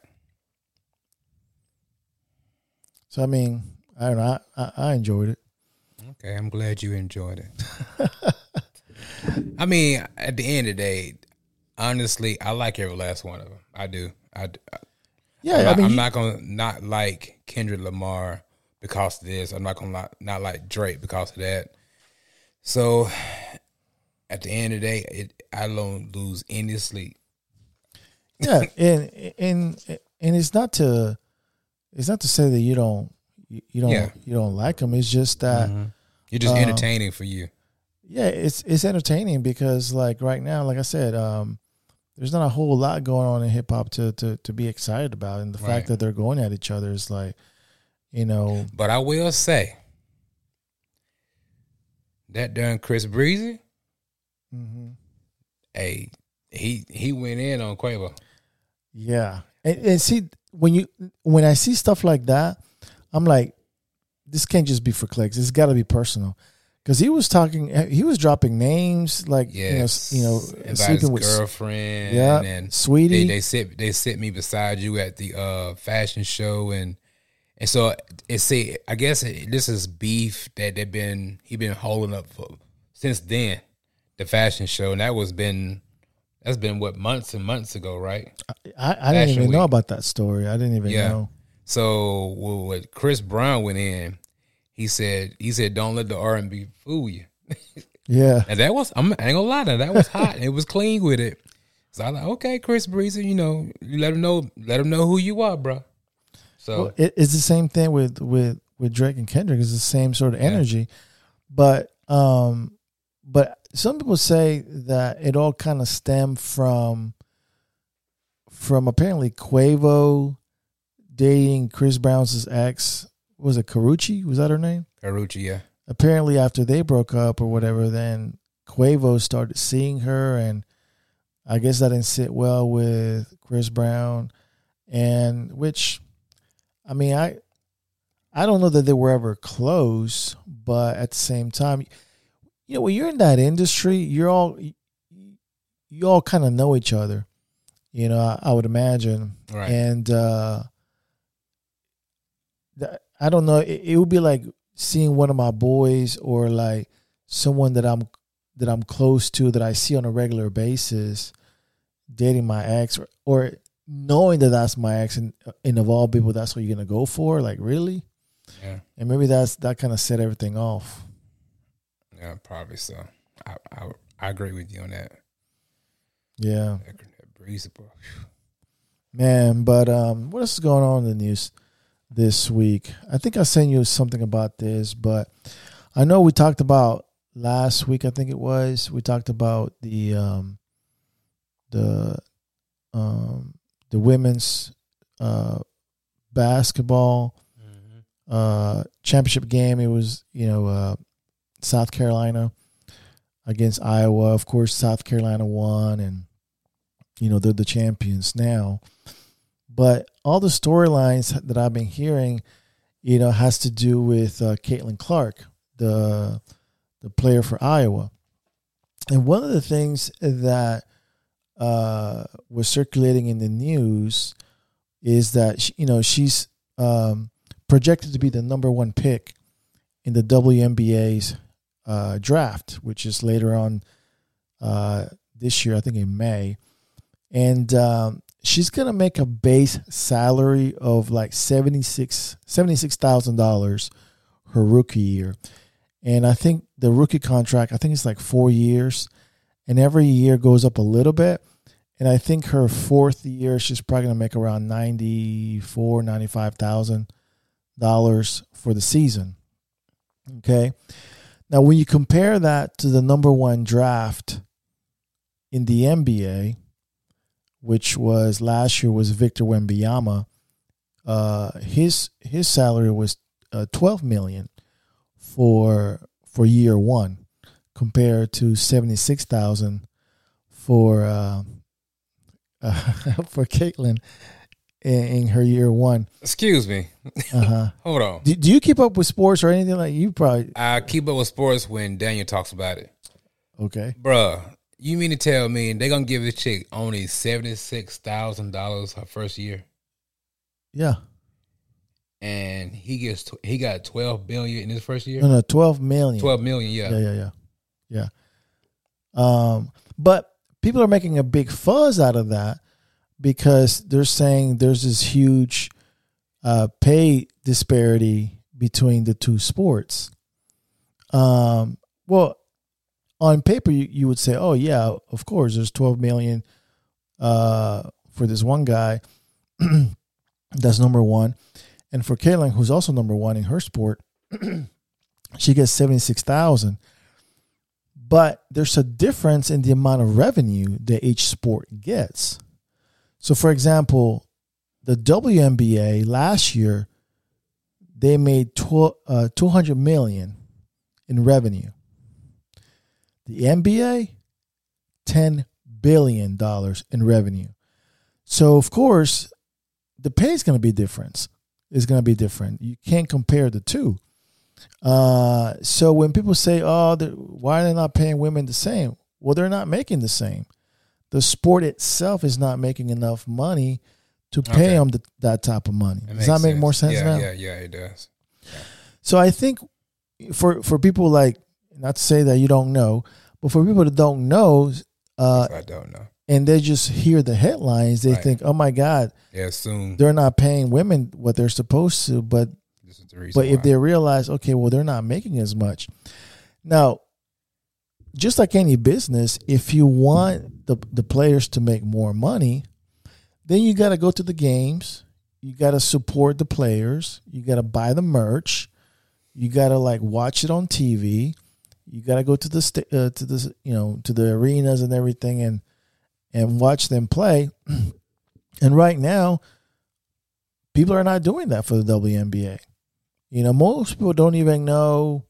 So I mean, I don't know. I, I, I enjoyed it. Okay, I'm glad you enjoyed it. I mean, at the end of the day, honestly, I like every last one of them. I do. I, I yeah. I'm, I not, mean, I'm you, not gonna not like Kendrick Lamar because of this. I'm not gonna not, not like Drake because of that. So, at the end of the day, it, I don't lose any sleep. Yeah, and and and it's not to it's not to say that you don't you, you don't Yeah. you don't like them. It's just that Mm-hmm. You're just um, entertaining for you. Yeah, it's it's entertaining because like right now, like I said, um, there's not a whole lot going on in hip hop to, to to be excited about, and the Right. fact that they're going at each other is like, you know, But I will say that darn Chris Breezy, mm-hmm. hey, he he went in on Quavo. Yeah, and, and see when you when I see stuff like that, I'm like, this can't just be for clicks. It's got to be personal, because he was talking, he was dropping names like Yes, you know, you know, about his sleeping with girlfriend. yeah, and sweetie. They, they sit they sit me beside you at the uh, fashion show, and and so it see I guess it, this is beef that they've been he been holding up for since then, the fashion show, and that was been that's been what months and months ago, right? I, I didn't Fashion even know Week. about that story. I didn't even Yeah. know. So when Chris Brown went in, he said he said don't let the R and B fool you. Yeah, And that was, I'm, I ain't gonna lie, now that was hot. And it was clean with it. So I was like, okay, Chris Breezy, you know, you let him know, let him know who you are, bro. So well, it, it's the same thing with, with, with Drake and Kendrick. It's the same sort of energy, but um, but some people say that it all kind of stemmed from from apparently Quavo dating Chris Brown's ex. Was it Karrueche? Was that her name? Karrueche, yeah. Apparently, after they broke up or whatever, then Quavo started seeing her, and I guess that didn't sit well with Chris Brown, and which, I mean, I, I don't know that they were ever close, but at the same time, you know, when you're in that industry, you're all, you all kind of know each other, you know. I, I would imagine, Right. and uh, th- I don't know. It, it would be like seeing one of my boys or like someone that I'm that I'm close to that I see on a regular basis dating my ex, or, or knowing that that's my ex, and, and of all people that's what you're gonna go for, like really. Yeah. And maybe that's that kind of set everything off. Yeah, probably so. I, I I agree with you on that. Yeah, That, that Breezy, bro. man. But um what else is going on in the news this week? I think I sent you something about this, but I know we talked about last week, I think it was, we talked about the um the um the women's uh basketball Mm-hmm. uh championship game. It was, you know, uh South Carolina against Iowa. Of course, South Carolina won, and you know, they're the champions now. But all the storylines that I've been hearing, you know, has to do with uh, Caitlin Clark, the the player for Iowa. And one of the things that uh, was circulating in the news is that she, you know she's um, projected to be the number one pick in the W N B A's uh, draft, which is later on uh, this year, I think in May, and um, she's gonna make a base salary of like seventy-six thousand dollars her rookie year, and I think the rookie contract, I think it's like four years, and every year goes up a little bit. And I think her fourth year, she's probably going to make around ninety-four, ninety-five thousand dollars for the season. Okay. Now, when you compare that to the number one draft in the N B A, which was last year was Victor Wembanyama, uh, his his salary was uh, twelve million dollars for for year one, compared to seventy-six thousand for. Uh, Uh, for Caitlin in, in her year one. Excuse me. Uh-huh. Hold on. Do, do you keep up with sports or anything like you? Probably. I keep up with sports when Daniel talks about it. Okay, Bruh, you mean to tell me they're gonna give this chick only seventy six thousand dollars her first year, yeah, and he gets he got twelve billion in his first year? no, no, twelve million. Twelve million, yeah, yeah, yeah, yeah, yeah. Um, but people are making a big fuzz out of that because they're saying there's this huge uh, pay disparity between the two sports. Um, well, on paper, you, you would say, oh, yeah, of course, there's twelve million dollars uh, for this one guy. That's number one. And for Caitlin, who's also number one in her sport, she gets seventy-six thousand dollars. But there's a difference in the amount of revenue that each sport gets. So, for example, the W N B A last year, they made twelve, uh, two hundred million dollars in revenue. The N B A, ten billion dollars in revenue. So, of course, the pay is going to be different. It's going to be different. You can't compare the two. Uh, so when people say, oh, why are they not paying women the same? Well, they're not making the same. The sport itself is not making enough money to pay okay. them the, that type of money. Does that make sense. more sense yeah, now? Yeah, yeah, it does. Yeah. So I think for for people like, not to say that you don't know, but for people that don't know, uh, I don't know, and they just hear the headlines, they right. think, oh my God, yeah, soon they're not paying women what they're supposed to, but This is the reason But why. if they realize, okay, well, they're not making as much. Now, just like any business, if you want the, the players to make more money, then you got to go to the games. You got to support the players. You got to buy the merch. You got to like watch it on T V. You got to go to the st- uh, to the you know to the arenas and everything and and watch them play. And right now, people are not doing that for the W N B A. You know, most people don't even know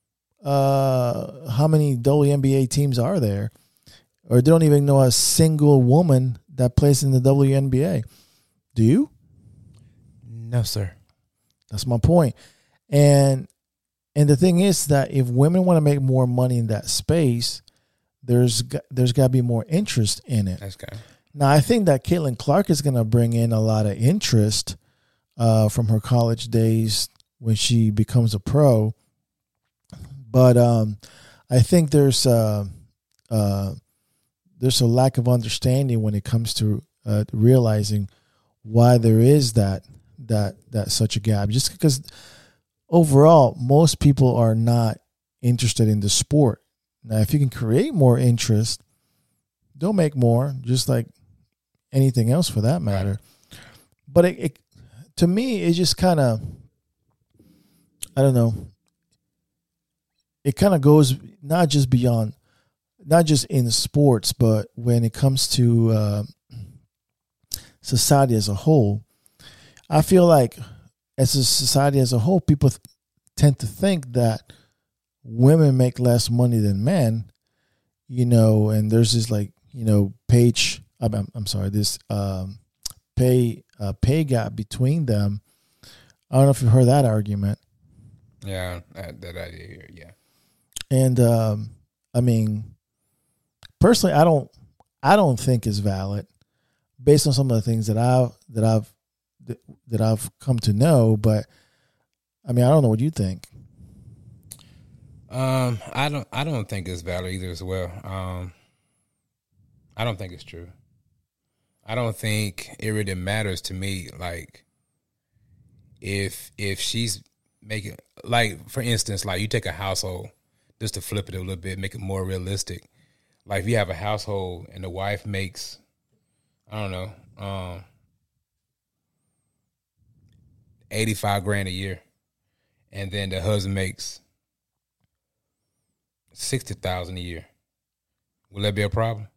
uh, how many W N B A teams are there, or they don't even know a single woman that plays in the W N B A. Do you? No, sir. That's my point. And and the thing is that if women want to make more money in that space, there's there's got to be more interest in it. That's good. Now, I think that Caitlin Clark is going to bring in a lot of interest uh, from her college days when she becomes a pro. But um, I think there's uh, uh, there's a lack of understanding when it comes to uh, realizing why there is that that that such a gap. Just because overall most people are not interested in the sport. Now, if you can create more interest, they'll make more, just like anything else for that matter. But it, it to me, it just kind of, I don't know, it kind of goes not just beyond, not just in sports, but when it comes to uh, society as a whole. I feel like as a society as a whole, people th- tend to think that women make less money than men, you know, and there's this like, you know, page, I'm, I'm sorry, this um, pay uh, pay gap between them. I don't know if you've heard that argument. Yeah, that, that I did hear, yeah. And, um, I mean, personally, I don't, I don't think it's valid based on some of the things that I've, that I've th- that I've come to know. But I mean, I don't know what you think. Um, I don't. I don't think it's valid either. As well. Um, I don't think it's true. I don't think it really matters to me. Like, if if she's making, like, for instance, like you take a household, just to flip it a little bit, make it more realistic. Like, if you have a household and the wife makes, I don't know, um, eighty-five grand a year, and then the husband makes sixty thousand a year, will that be a problem?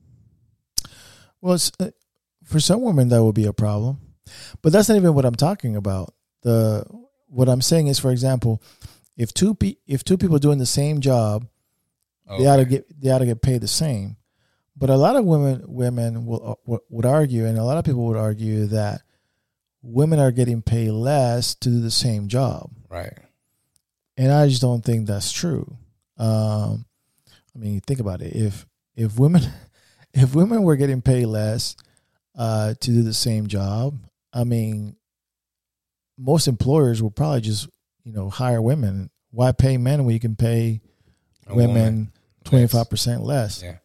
Well, it's, uh, for some women that would be a problem, but that's not even what I'm talking about. The what I'm saying is, for example, if two pe- if two people doing the same job, okay, they ought to get they ought to get paid the same. But a lot of women women will uh, would argue, and a lot of people would argue that women are getting paid less to do the same job. Right. And I just don't think that's true. Um, I mean, think about it. If if women if women were getting paid less uh, to do the same job, I mean, most employers will probably just, you know, hire women. Why pay men when you can pay A women twenty-five percent less? Yeah.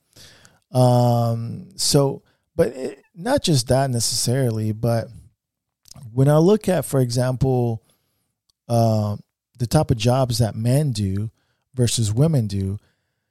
Um, so, but it, not just that necessarily, but when I look at, for example, uh, the type of jobs that men do versus women do,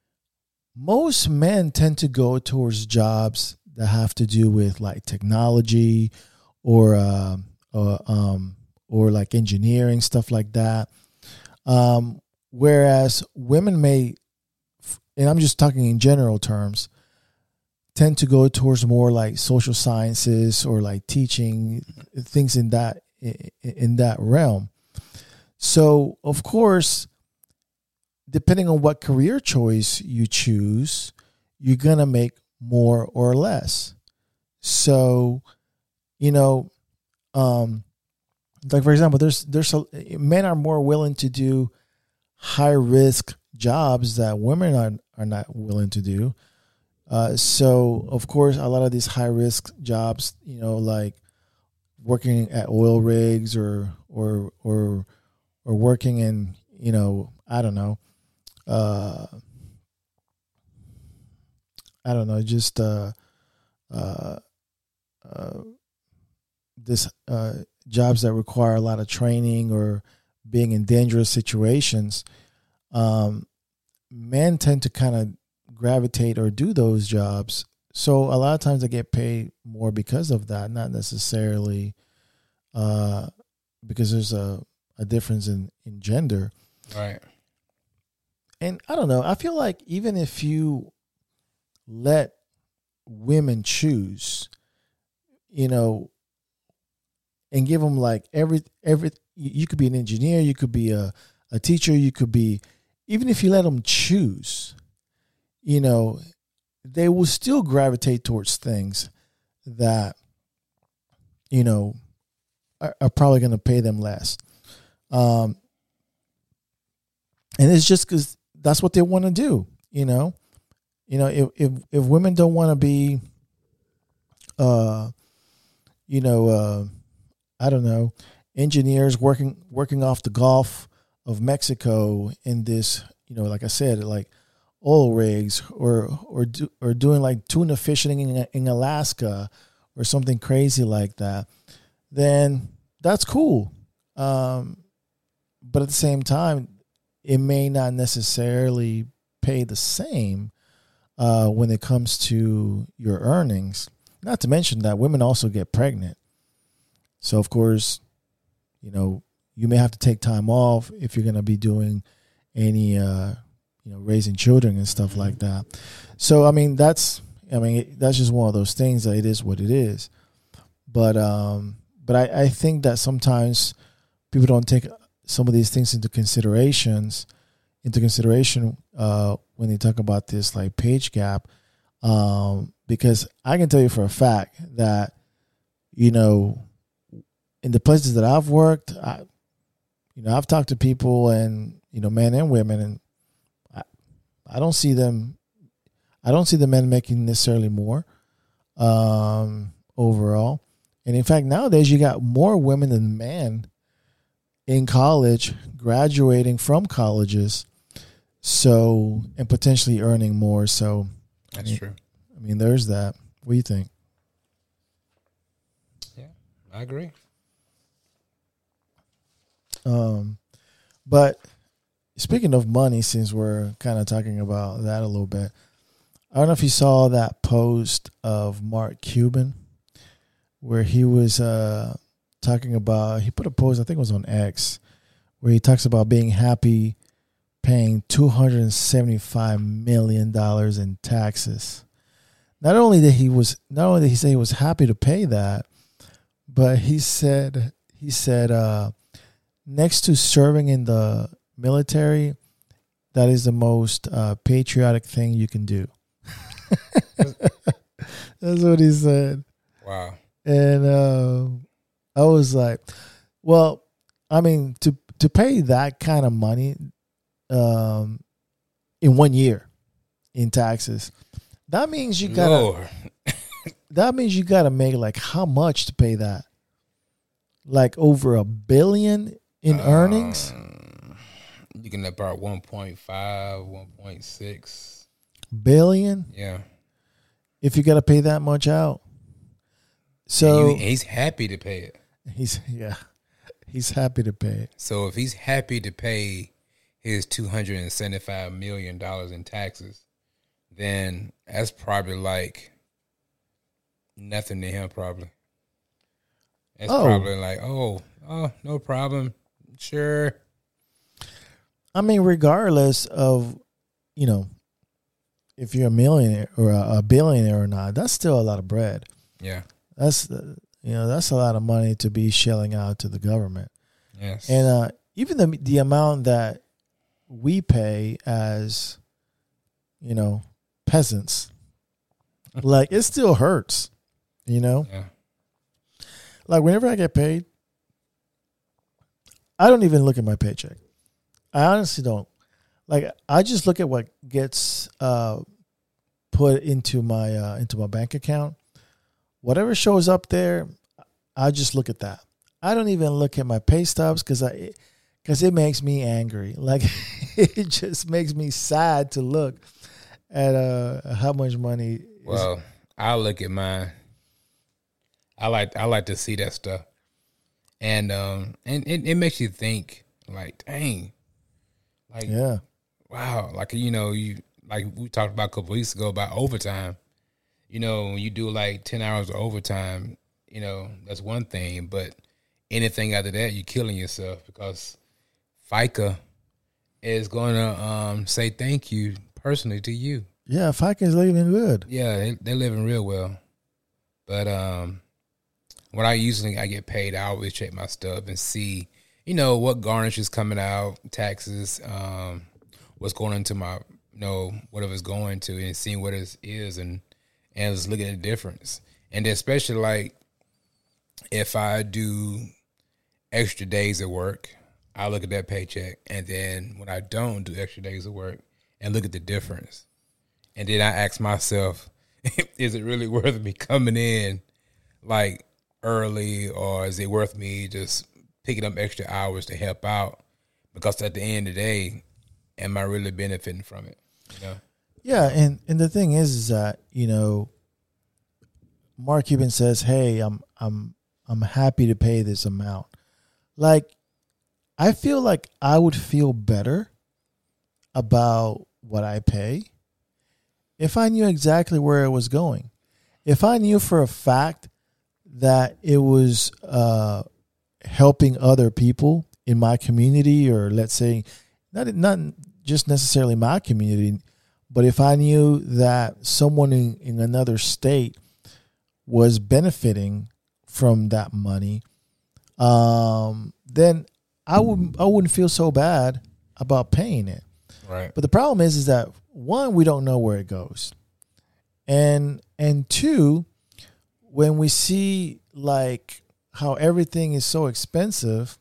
most men tend to go towards jobs that have to do with like technology or, uh, or, um, or like engineering, stuff like that. Um, whereas women may, and I'm just talking in general terms, tend to go towards more like social sciences or like teaching, things in that in that realm. So, of course, depending on what career choice you choose, you're going to make more or less. So, you know, um, like, for example, there's there's a, men are more willing to do high risk jobs that women are, are not willing to do. Uh, so, of course, a lot of these high risk jobs, you know, like working at oil rigs or or or or working in, you know, I don't know, uh, I don't know, just uh, uh, uh, this uh, jobs that require a lot of training or being in dangerous situations. Um, men tend to kind of gravitate or do those jobs. So a lot of times they get paid more because of that, not necessarily uh, because there's a, a difference in, in gender. Right. And I don't know, I feel like even if you let women choose, you know, and give them like every, every, you could be an engineer, you could be a, a teacher, you could be, even if you let them choose, you know, they will still gravitate towards things that, you know, are, are probably going to pay them less. Um, and it's just because that's what they want to do, you know. You know, if if, if women don't want to be, uh, you know, uh, I don't know, engineers working working off the Gulf of Mexico in this, you know, like I said, like oil rigs or or do, or doing like tuna fishing in, in Alaska or something crazy like that, then that's cool. Um, but at the same time, it may not necessarily pay the same uh, when it comes to your earnings. Not to mention that women also get pregnant. So, of course, you know, you may have to take time off if you're going to be doing any, uh, you know, raising children and stuff like that. So, I mean, that's, I mean, that's just one of those things that it is what it is. But, um, but I, I think that sometimes people don't take some of these things into considerations, into consideration, uh, when they talk about this like page gap. Um, because I can tell you for a fact that, you know, in the places that I've worked, I, you know, I've talked to people and, you know, men and women, and I, I don't see them, I don't see the men making necessarily more, um, overall. And in fact, nowadays you got more women than men in college, graduating from colleges, so and potentially earning more. So that's I mean, true. I mean, there's that. What do you think? Yeah, I agree. Um, but speaking of money, since we're kind of talking about that a little bit, I don't know if you saw that post of Mark Cuban where he was uh, talking about, he put a post, I think it was on X, where he talks about being happy paying two hundred seventy-five million dollars in taxes. Not only that he was, not only did he say he was happy to pay that, but he said, he said, uh, next to serving in the military, that is the most uh, patriotic thing you can do. That's what he said. Wow. And uh, I was like, well, I mean, to to pay that kind of money um, in one year in taxes, that means you gotta. Lord. That means you gotta make like how much to pay that? Like over a billion in um, earnings? You can about one point five, one point six Billion? Yeah. If you gotta pay that much out. So And he- he's happy to pay it. he's yeah. He's happy to pay it. So if he's happy to pay his two hundred seventy-five million dollars in taxes, then that's probably like nothing to him, probably. It's Oh. probably like, oh, oh, no problem. Sure. I mean, regardless of, you know, if you're a millionaire or a, a billionaire or not, that's still a lot of bread. Yeah. That's uh, you know, that's a lot of money to be shelling out to the government. Yes. And uh, even the the amount that we pay as, you know, peasants, like it still hurts, you know. Yeah. Like whenever I get paid, I don't even look at my paycheck. I honestly don't. Like I just look at what gets uh, put into my uh, into my bank account. Whatever shows up there, I just look at that. I don't even look at my pay stubs because I because it makes me angry. Like it just makes me sad to look at uh, how much money. Is. Well, I look at mine. I like I like to see that stuff, and um and it, it makes you think like, dang, like Yeah. wow, like you know you like we talked about a couple weeks ago about overtime. You know, when you do like ten hours of overtime, you know that's one thing, but anything after that, you're killing yourself because FICA is going to um, say thank you personally to you. Yeah, FICA is living good. Yeah, they, they're living real well. But um, when I usually I get paid, I always check my stub and see, you know, what garnish is coming out, taxes, um, what's going into my, you know, whatever's going to, and seeing what it is, and and just looking at the difference. And especially like if I do extra days at work, I look at that paycheck, and then when I don't do extra days of work, and look at the difference, and then I ask myself, is it really worth me coming in like early, or is it worth me just picking up extra hours to help out? Because at the end of the day, am I really benefiting from it? You know? Yeah, and, and the thing is, is that, you know, Mark Cuban says, "Hey, I'm I'm I'm happy to pay this amount." Like, I feel like I would feel better about what I pay if I knew exactly where it was going. If I knew for a fact that it was uh, helping other people in my community, or let's say, not not just necessarily my community, but if I knew that someone in, in another state was benefiting from that money, um, then I wouldn't I wouldn't feel so bad about paying it. Right. But the problem is, is that one, we don't know where it goes, and and two, when we see like how everything is so expensive,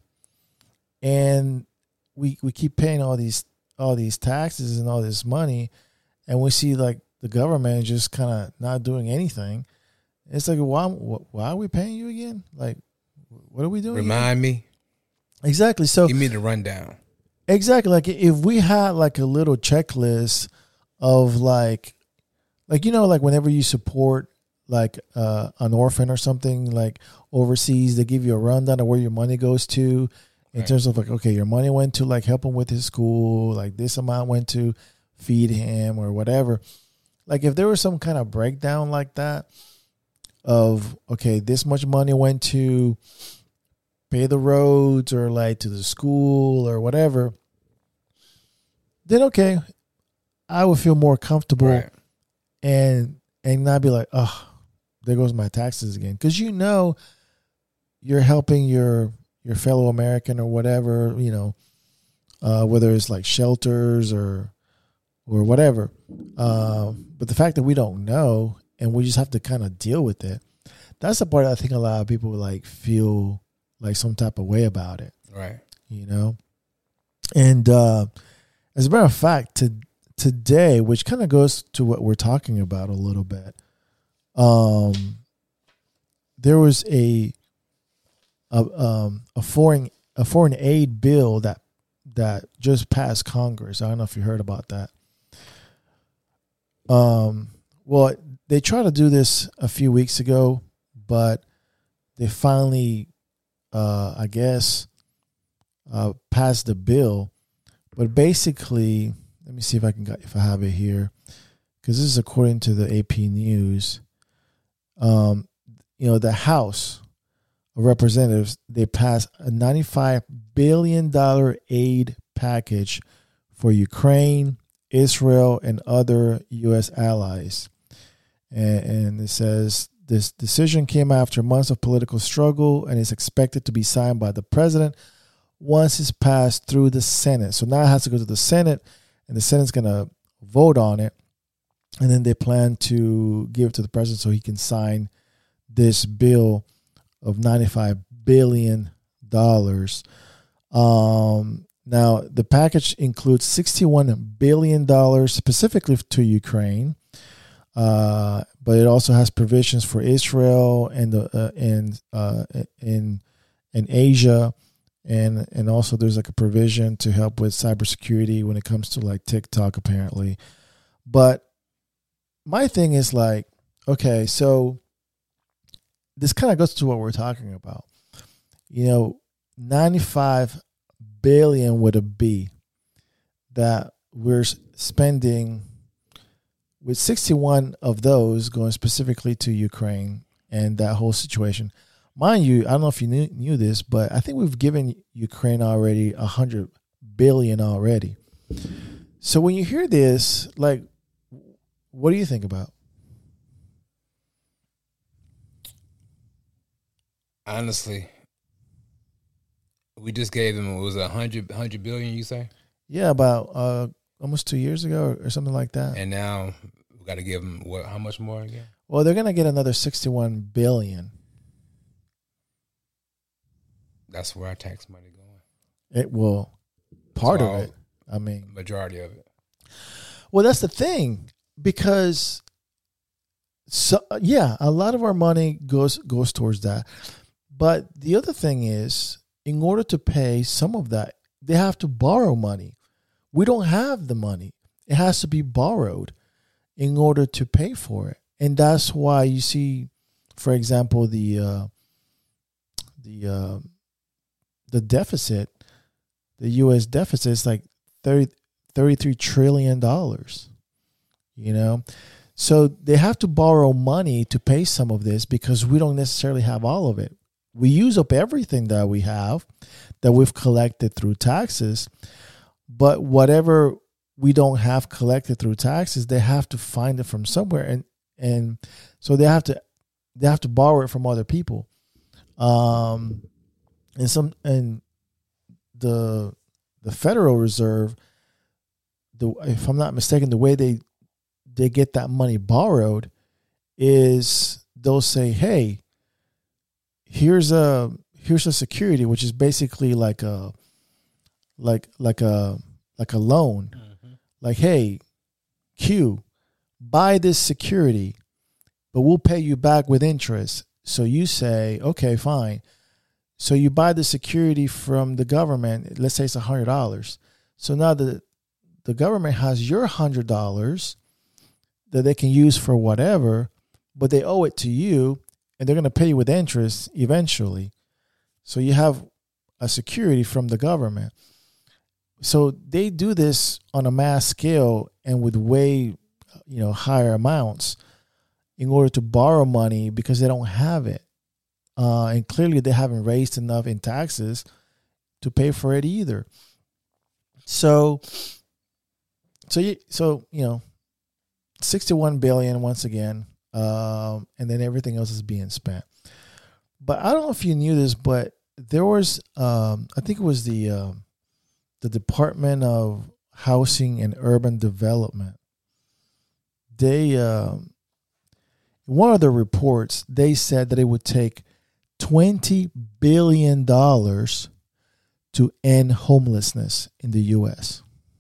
and we we keep paying all these all these taxes and all this money, and we see like the government just kind of not doing anything, It's like, why, why are we paying you again? Like, what are we doing? Remind again? me. Exactly. So give me the rundown. Exactly. Like if we had like a little checklist of like, like, you know, like whenever you support like uh, an orphan or something like overseas, they give you a rundown of where your money goes to in right. terms of like, okay, your money went to like help him with his school. Like this amount went to feed him or whatever. Like if there was some kind of breakdown like that of, okay, this much money went to pay the roads or like to the school or whatever, then okay, I would feel more comfortable right. and and not be like, oh, there goes my taxes again. Because you know you're helping your your fellow American or whatever, you know, uh, whether it's like shelters or or whatever. Uh, but the fact that we don't know and we just have to kind of deal with it, that's the part I think a lot of people like feel like some type of way about it. Right. You know? And uh, as a matter of fact, to, today, which kind of goes to what we're talking about a little bit, um, there was a a, um, a foreign a foreign aid bill that that just passed Congress. I don't know if you heard about that. Um, well, they tried to do this a few weeks ago, but they finally Uh, I guess, uh, passed the bill, but basically, let me see if I can if I have it here, because this is according to the A P News. Um, you know, the House of Representatives, they passed a ninety-five billion dollars aid package for Ukraine, Israel, and other U S allies, and, and it says. This decision came after months of political struggle and is expected to be signed by the president once it's passed through the Senate. So now it has to go to the Senate, and the Senate's going to vote on it, and then they plan to give it to the president so he can sign this bill of ninety-five billion dollars. Um, now, the package includes sixty-one billion dollars specifically to Ukraine. Uh, but it also has provisions for Israel and the uh, and uh, in in Asia, and and also there's like a provision to help with cybersecurity when it comes to like TikTok apparently. But my thing is like, okay, so this kind of goes to what we're talking about. You know, ninety-five billion would it be that we're spending, with sixty-one of those going specifically to Ukraine and that whole situation. Mind you, I don't know if you knew, knew this, but I think we've given Ukraine already one hundred billion dollars already. So when you hear this, like, what do you think about? Honestly, we just gave them, what was it, one hundred, one hundred billion, you say? Yeah, about uh, almost two years ago or, or something like that. And now we got to give them what? How much more again? Well, they're going to get another sixty-one billion dollars. That's where our tax money going. It will, part of it. I mean, majority of it. Well, that's the thing, because so yeah, a lot of our money goes goes towards that. But the other thing is, in order to pay some of that, they have to borrow money. We don't have the money. It has to be borrowed in order to pay for it. And that's why you see, for example, the uh, the uh, the deficit, the U S deficit is like thirty, thirty-three trillion dollars, you know? So they have to borrow money to pay some of this because we don't necessarily have all of it. We use up everything that we have, that we've collected through taxes. But whatever we don't have collected through taxes, they have to find it from somewhere. And and so they have to they have to borrow it from other people. Um and some and the the Federal Reserve, the if I'm not mistaken, the way they they get that money borrowed is they'll say, hey, here's a here's a security, which is basically like a like like a like a loan. Mm-hmm. Like, hey, Q, buy this security, but we'll pay you back with interest. So you say, okay, fine. So you buy the security from the government. Let's say it's one hundred dollars. So now the, the government has your one hundred dollars that they can use for whatever, but they owe it to you, and they're going to pay you with interest eventually. So you have a security from the government. So they do this on a mass scale and with way, you know, higher amounts in order to borrow money because they don't have it. Uh, and clearly they haven't raised enough in taxes to pay for it either. So, so you, so, you know, sixty-one billion once again, um, and then everything else is being spent. But I don't know if you knew this, but there was, um, I think it was the, uh, the Department of Housing and Urban Development. They, um, one of the reports, they said that it would take twenty billion dollars to end homelessness in the U S.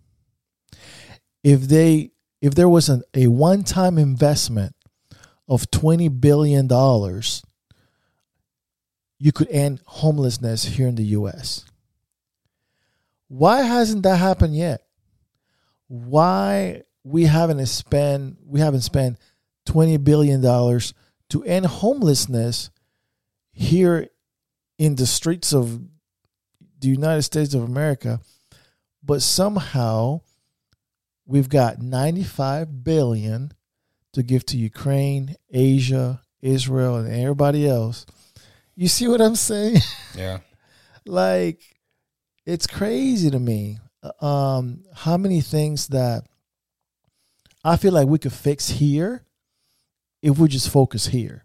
If they, if there was an, a one-time investment of twenty billion dollars, you could end homelessness here in the U S. Why hasn't that happened yet? Why we haven't spent we haven't spent twenty billion dollars to end homelessness here in the streets of the United States of America, but somehow we've got ninety-five billion dollars to give to Ukraine, Asia, Israel, and everybody else. You see what I'm saying? Yeah. Like, it's crazy to me um, how many things that I feel like we could fix here if we just focus here.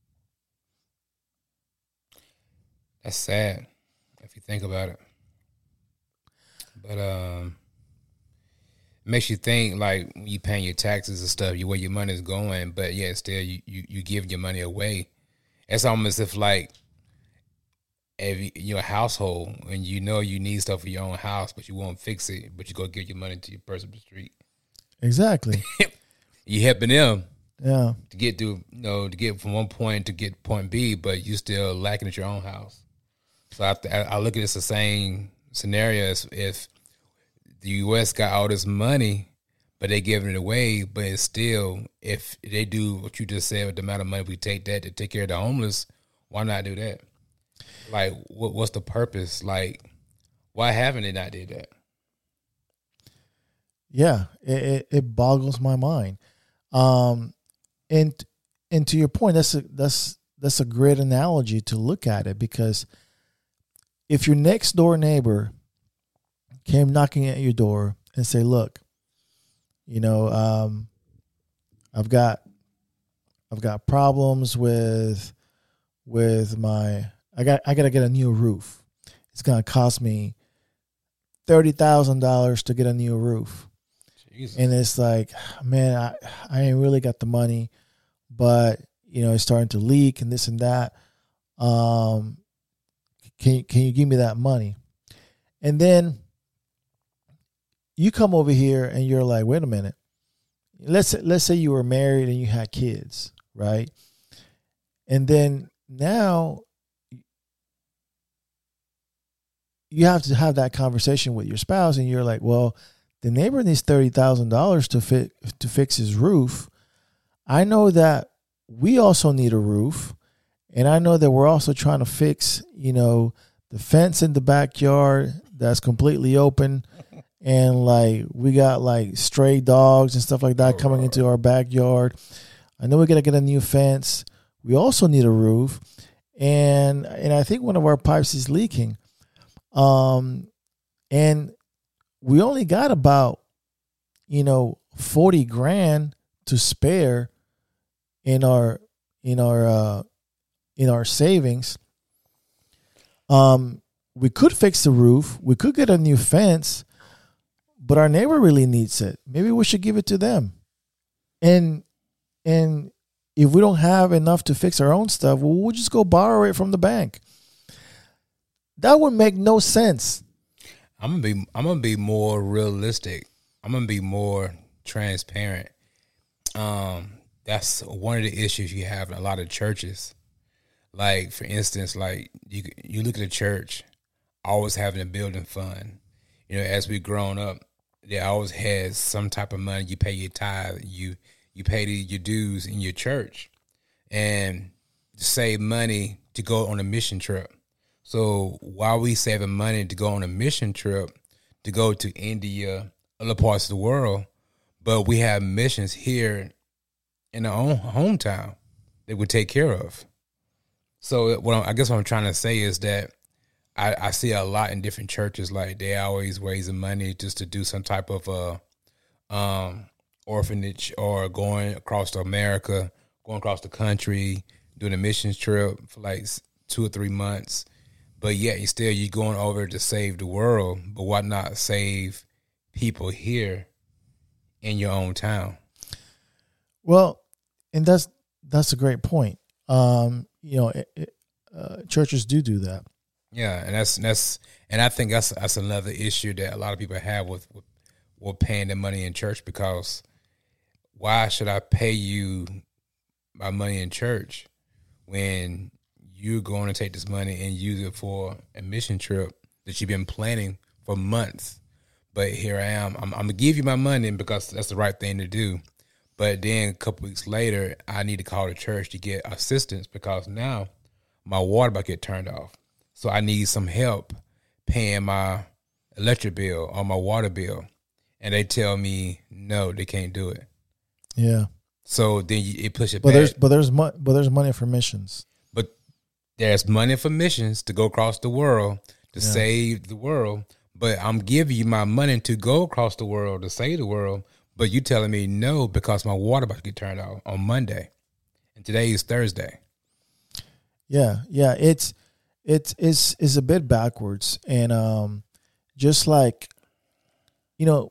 That's sad if you think about it. But um, it makes you think, like, when you paying your taxes and stuff, you where your money is going, but yeah, still you, you, you giving your money away. It's almost if like if you're a household and you know you need stuff for your own house, but you won't fix it, but you go give your money to your person on the street. Exactly. You helping them. Yeah. To get to, you know, to get from one point to get point B, but you still lacking at your own house. So I, I look at this the same scenario as if the U S got all this money, but they giving it away. But it's still, if they do what you just said with the amount of money we take that to take care of the homeless, why not do that? Like, what, what's the purpose? Like, why haven't they not did that? Yeah, it, it, it boggles my mind. Um, and and to your point, that's a that's that's a great analogy to look at it, because if your next door neighbor came knocking at your door and say, "Look, you know, um, I've got I've got problems with with my I got I got to get a new roof. It's gonna cost me thirty thousand dollars to get a new roof." Jesus. And it's like, man, I, I ain't really got the money, but you know, it's starting to leak and this and that. Um, can you, can you give me that money? And then you come over here and you're like, wait a minute. Let's let's say you were married and you had kids, right? And then now you have to have that conversation with your spouse, and you're like, well, the neighbor needs thirty thousand dollars to fit to fix his roof. I know that we also need a roof, and I know that we're also trying to fix, you know, the fence in the backyard that's completely open, and like we got like stray dogs and stuff like that coming into our backyard. I know we got to get a new fence. We also need a roof, and and I think one of our pipes is leaking. Um, and we only got about, you know, forty grand to spare in our in our uh, in our savings. Um, we could fix the roof. We could get a new fence, but our neighbor really needs it. Maybe we should give it to them. And and if we don't have enough to fix our own stuff, well, we'll just go borrow it from the bank. That would make no sense. I'm gonna be I'm gonna be more realistic. I'm gonna be more transparent. Um, that's one of the issues you have in a lot of churches. Like, for instance, like you you look at a church always having a building fund. You know, as we grown up, they always has some type of money. You pay your tithe, you you pay the, your dues in your church, and save money to go on a mission trip. So while we saving money to go on a mission trip, to go to India, other parts of the world, but we have missions here in our own hometown that we take care of. So what I'm, I guess what I'm trying to say is that I, I see a lot in different churches, like they always raising money just to do some type of a um, orphanage or going across to America, going across the country, doing a missions trip for like two or three months. But yet you still you're going over to save the world, but why not save people here in your own town? Well, and that's that's a great point. Um, you know, it, it, uh, churches do do that. Yeah, and that's that's and I think that's that's another issue that a lot of people have with with, with paying their money in church, because why should I pay you my money in church when you're going to take this money and use it for a mission trip that you've been planning for months? But here I am. I'm, I'm going to give you my money because that's the right thing to do. But then a couple weeks later, I need to call the church to get assistance because now my water bill get turned off. So I need some help paying my electric bill or my water bill. And they tell me, no, they can't do it. Yeah. So then you, it push it but back. There's, but, there's mo- but there's money for missions. But there's money for missions to go across the world to yeah. save the world. But I'm giving you my money to go across the world to save the world. But you telling me no because my water about to get turned off on Monday. And today is Thursday. Yeah, yeah. It's it's it's, it's a bit backwards. And um, just like, you know,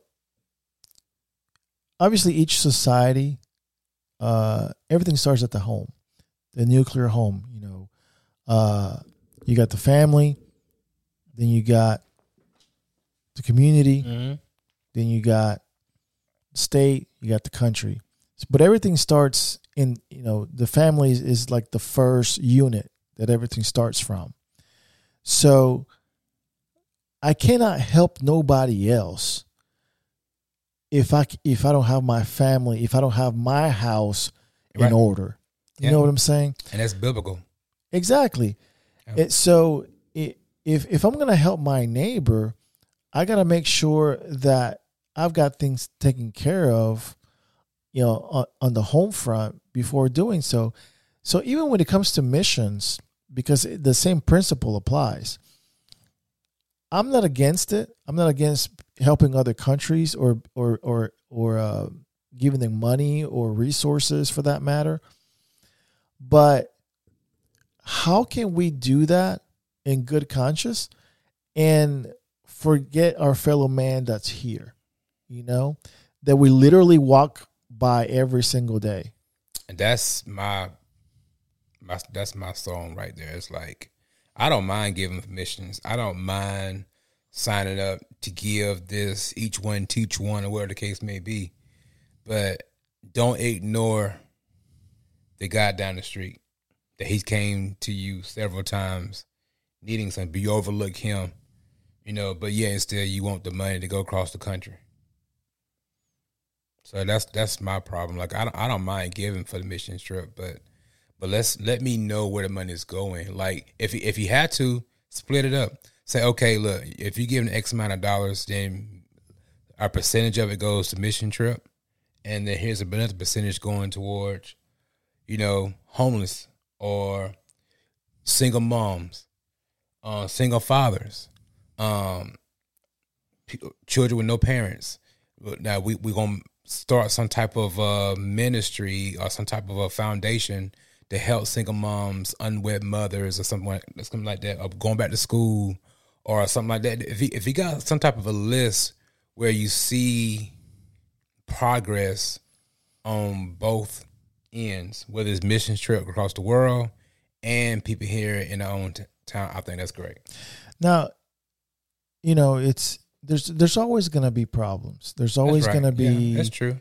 obviously each society, uh, everything starts at the home, the nuclear home. You know, uh, you got the family, then you got the community, mm-hmm. then you got state, you got the country. But everything starts in, you know, the family is like the first unit that everything starts from. So I cannot help nobody else if I, if I don't have my family, if I don't have my house right. in order. You yeah. know what I'm saying? And that's biblical. Exactly. Yeah. It, so it, if if I'm going to help my neighbor, I got to make sure that I've got things taken care of, you know, on, on the home front before doing so. So even when it comes to missions, because the same principle applies, I'm not against it. I'm not against helping other countries or or or or uh, giving them money or resources for that matter. But how can we do that in good conscience and forget our fellow man that's here? You know, that we literally walk by every single day. And that's my, my that's my song right there. It's like, I don't mind giving missions. I don't mind signing up to give this, each one teach one, or whatever the case may be. But don't ignore the guy down the street that he came to you several times needing something, but you overlook him, you know, but yeah, instead you want the money to go across the country. So that's that's my problem. Like I don't I don't mind giving for the mission trip, but but let's let me know where the money is going. Like if if you had to split it up, say okay, look, if you give an X amount of dollars, then a percentage of it goes to mission trip, and then here's another percentage going towards, you know, homeless or single moms, uh, single fathers, um, p- children with no parents. Now we we gonna start some type of uh, ministry or some type of a foundation to help single moms, unwed mothers, or something like something like that, or going back to school or something like that. If you if you got some type of a list where you see progress on both ends, whether it's mission trip across the world and people here in our own t- town, I think that's great. Now, you know, it's there's there's always going to be problems. There's always right. going to be yeah, that's true.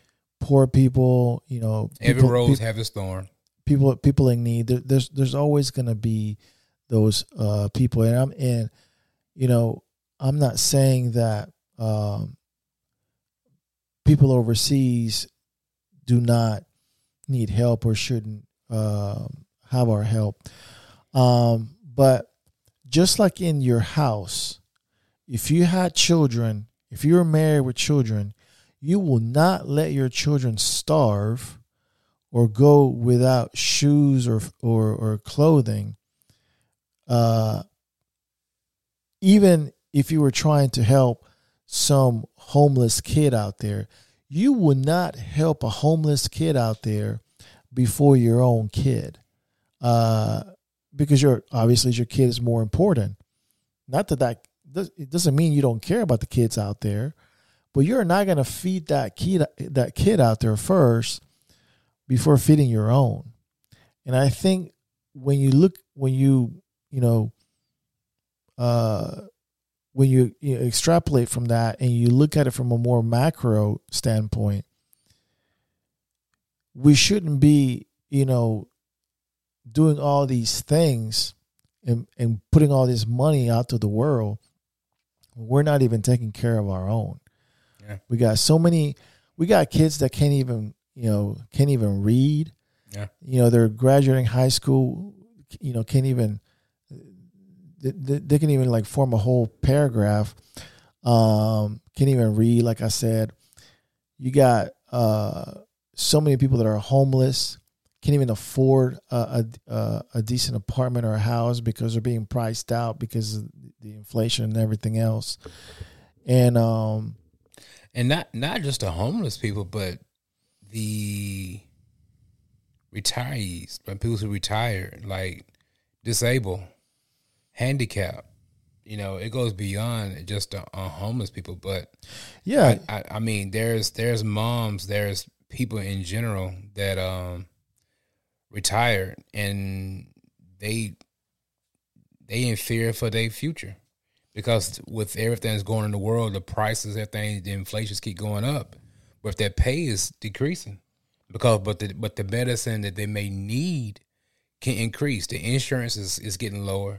poor people, you know, every people, rose pe- have its thorn. people people in need. There, there's there's always going to be those uh, people, and I'm and you know I'm not saying that um, people overseas do not need help or shouldn't uh, have our help, um, but just like in your house, if you had children, if you were married with children, you will not let your children starve or go without shoes or or, or clothing, uh, even if you were trying to help some homeless kid out there, you will not help a homeless kid out there before your own kid, uh, because you're obviously your kid is more important. Not that that it doesn't mean you don't care about the kids out there, but you're not going to feed that kid that kid out there first before feeding your own. And I think when you look, when you, you know, uh, when you, you know, extrapolate from that and you look at it from a more macro standpoint, we shouldn't be, you know, doing all these things and, and putting all this money out to the world. We're not even taking care of our own. Yeah. We got so many, we got kids that can't even, you know, can't even read. Yeah. You know, they're graduating high school, you know, can't even, they, they can even like form a whole paragraph. Um, can't even read. Like I said, you got uh, so many people that are homeless, can't even afford a, a, a decent apartment or a house because they're being priced out because of the inflation and everything else. And, um, and not, not just the homeless people, but the retirees, but people who retired, like disabled, handicapped. You know, it goes beyond just the uh, homeless people. But yeah, I, I, I mean, there's there's moms, there's people in general that um retired and they they in fear for their future because with everything that's going on in the world, the prices, everything, the inflations keep going up. But if their pay is decreasing, because but the but the medicine that they may need can increase. The insurance is, is getting lower,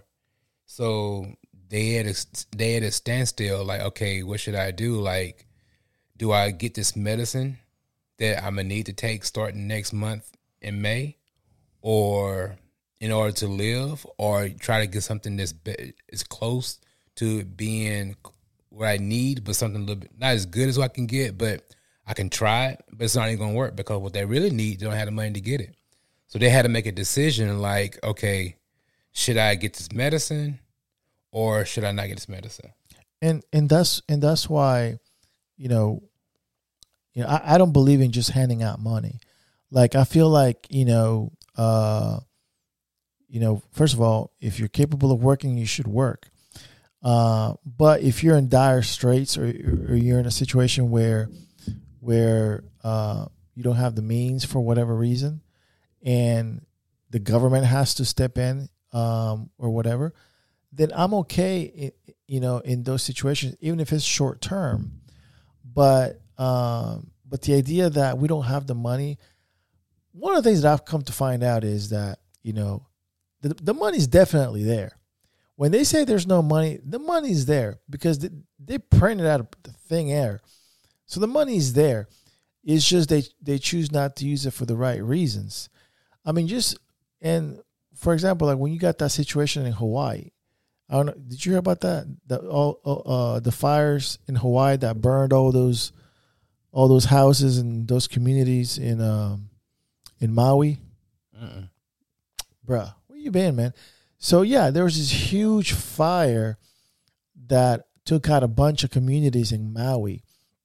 so they at a, they at a standstill. Like, okay, what should I do? Like, do I get this medicine that I'm gonna need to take starting next month in May, or in order to live, or try to get something that's be, as close to being what I need, but something a little bit not as good as what I can get, but I can try it, but it's not even gonna work because what they really need, they don't have the money to get it. So they had to make a decision like, okay, should I get this medicine or should I not get this medicine? And and that's and that's why, you know, you know, I, I don't believe in just handing out money. Like I feel like, you know, uh, you know, first of all, if you're capable of working, you should work. Uh, but if you're in dire straits or, or you're in a situation where where uh, you don't have the means for whatever reason, and the government has to step in um, or whatever, then I'm okay, you know, in those situations, even if it's short term. But um, but the idea that we don't have the money, one of the things that I've come to find out is that, you know, the, the money's definitely there. When they say there's no money, the money's there because they, they print it out of the thin air. So the money's there. It's just they, they choose not to use it for the right reasons. I mean, just, and for example, like when you got that situation in Hawaii, I don't know, did you hear about that? The all uh, the fires in Hawaii that burned all those all those houses and those communities in um in Maui? Mm-mm. Bruh, where you been, man? So yeah, there was this huge fire that took out a bunch of communities in Maui.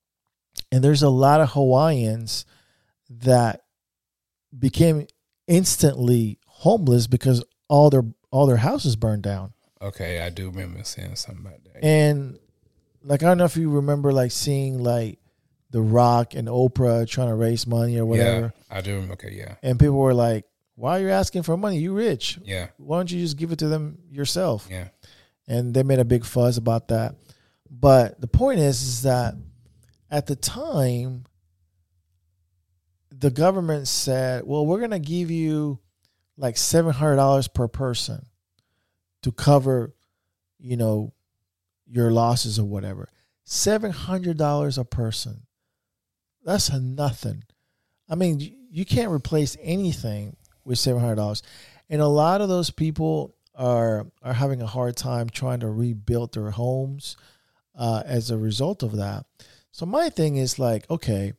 And there's a lot of Hawaiians that became instantly homeless because all their all their houses burned down. Okay, I do remember seeing something about that. And like I don't know if you remember like seeing like The Rock and Oprah trying to raise money or whatever. Yeah, I do remember. Okay, yeah. And people were like, "Why are you asking for money? You rich. Yeah. Why don't you just give it to them yourself?" Yeah. And they made a big fuss about that. But the point is, is that at the time, the government said, well, we're going to give you like seven hundred dollars per person to cover, you know, your losses or whatever. seven hundred dollars a person. That's nothing. I mean, you can't replace anything with seven hundred dollars. And a lot of those people are are having a hard time trying to rebuild their homes uh, as a result of that. So my thing is like, okay,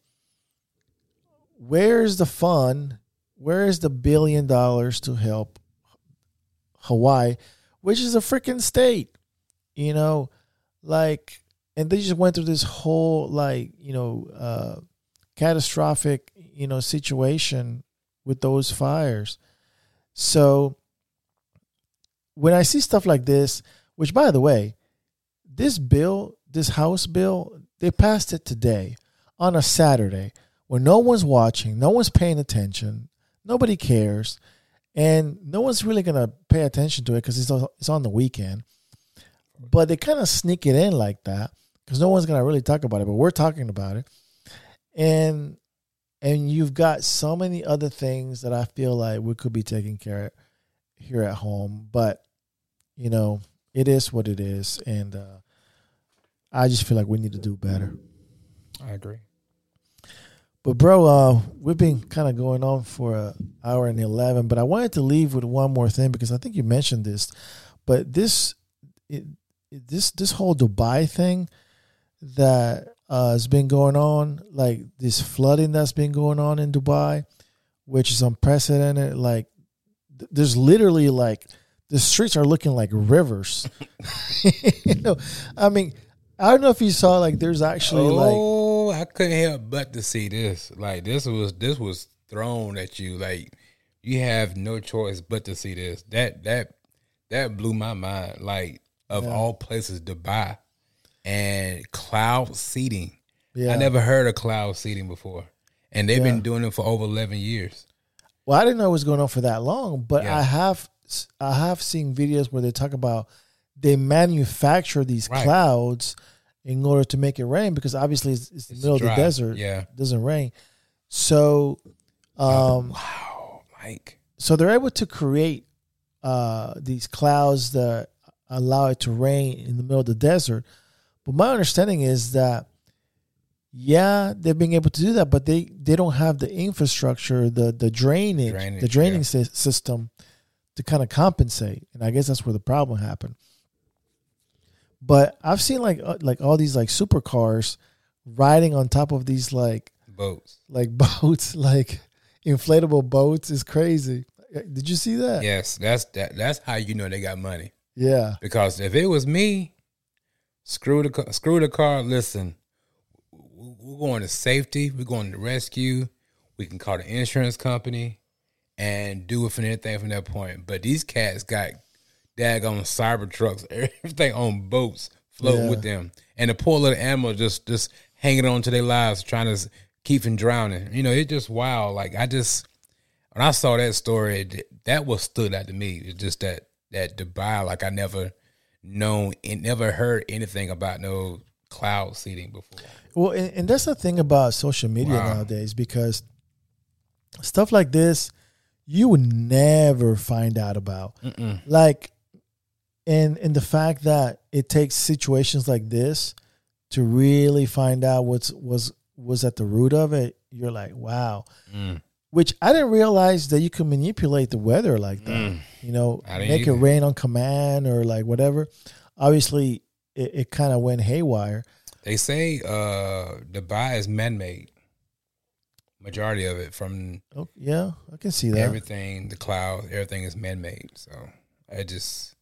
where's the fun? Where is the billion dollars to help Hawaii, which is a freaking state, you know, like, and they just went through this whole, like, you know, uh, catastrophic, you know, situation with those fires. So when I see stuff like this, which, by the way, this bill, this House bill, they passed it today on a Saturday when no one's watching, no one's paying attention, nobody cares, and no one's really going to pay attention to it because it's, it's on the weekend. But they kind of sneak it in like that because no one's going to really talk about it, but we're talking about it. And and you've got so many other things that I feel like we could be taking care of here at home. But, you know, it is what it is. And uh, I just feel like we need to do better. I agree. But, bro, uh, we've been kind of going on for an hour and eleven. But I wanted to leave with one more thing because I think you mentioned this. But this it, it, this this whole Dubai thing that uh, has been going on, like this flooding that's been going on in Dubai, which is unprecedented. Like, th- there's literally like the streets are looking like rivers. You know, I mean, I don't know if you saw, like, there's actually oh, like. Oh, I couldn't help but to see this. Like, this was this was thrown at you. Like, you have no choice but to see this. That that that blew my mind. Like, of yeah. all places, Dubai and cloud seeding. Yeah. I never heard of cloud seeding before, and they've yeah. been doing it for over eleven years. Well, I didn't know it was going on for that long, but yeah. I have I have seen videos where they talk about they manufacture these right. clouds in order to make it rain because obviously it's, it's the it's middle dry. of the desert. Yeah, it doesn't rain. So, um, oh, wow, Mike. So they're able to create uh, these clouds that allow it to rain in the middle of the desert. But my understanding is that, yeah, they're being able to do that, but they, they don't have the infrastructure, the the drainage, drainage the draining yeah. system to kind of compensate. And I guess that's where the problem happened. But I've seen like uh, like all these like supercars riding on top of these like boats, like boats, like inflatable boats. Is crazy. Did you see that? Yes, that's that. That's how you know they got money. Yeah. Because if it was me, screw the screw the car. Listen, we're going to safety. We're going to rescue. We can call the insurance company and do it from anything from that point. But these cats got daggone cyber trucks, everything on boats floating yeah. with them, and the poor little animal just just hanging on to their lives, trying to keep from drowning. You know, it's just wild. Like, I just when I saw that story, that what stood out to me. It's just that that Dubai, like, I never known and never heard anything about no cloud seeding before. Well, and, and that's the thing about social media wow. nowadays, because stuff like this you would never find out about. Mm-mm. Like, and and the fact that it takes situations like this to really find out what's was was at the root of it, you're like, wow. Mm. Which I didn't realize that you can manipulate the weather like that. Mm. You know, make either. it rain on command or like whatever. Obviously, it, it kind of went haywire. They say uh, Dubai is man-made. Majority of it from oh, yeah, I can see that. Everything, the clouds, everything is man-made. So I just,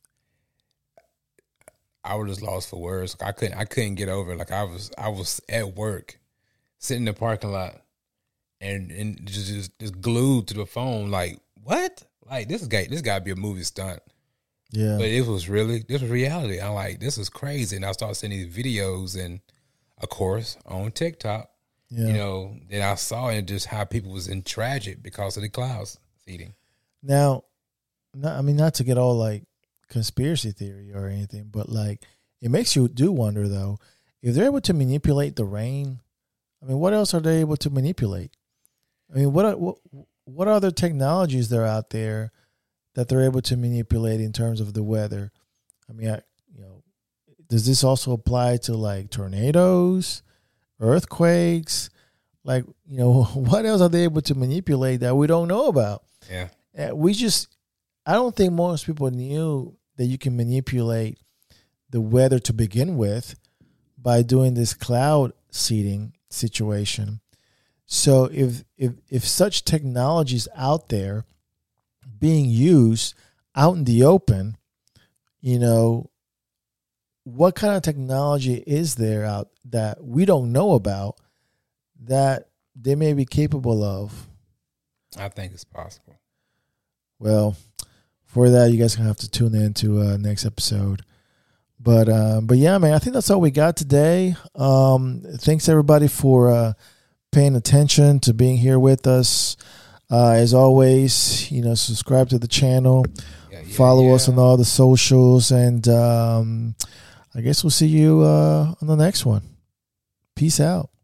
I was just lost for words. I couldn't, I couldn't get over it. Like, I was, I was at work, sitting in the parking lot, and and just just, just glued to the phone. Like, what? Like, this is this got to be a movie stunt. Yeah, but it was really, this was reality. I'm like, this is crazy. And I started seeing these videos, and of course on TikTok. Yeah. You know, then I saw it just how people was in tragic because of the clouds seeding. Now, not, I mean, not to get all like conspiracy theory or anything, but like it makes you do wonder though, if they're able to manipulate the rain, I mean, what else are they able to manipulate? I mean, what are, what what other technologies there out there that they're able to manipulate in terms of the weather? I mean, I, you know, does this also apply to like tornadoes, earthquakes? Like, you know, what else are they able to manipulate that we don't know about? Yeah, uh, we just, I don't think most people knew that you can manipulate the weather to begin with by doing this cloud seeding situation. So if if if such technology is out there being used out in the open, you know, what kind of technology is there out that we don't know about that they may be capable of? I think it's possible. Well, for that, you guys are gonna have to tune in to uh, next episode. But uh, but yeah, man, I think that's all we got today. Um, thanks everybody for uh, paying attention, to being here with us. Uh, as always, you know, subscribe to the channel, yeah, yeah, follow yeah. us on all the socials, and um, I guess we'll see you uh, on the next one. Peace out.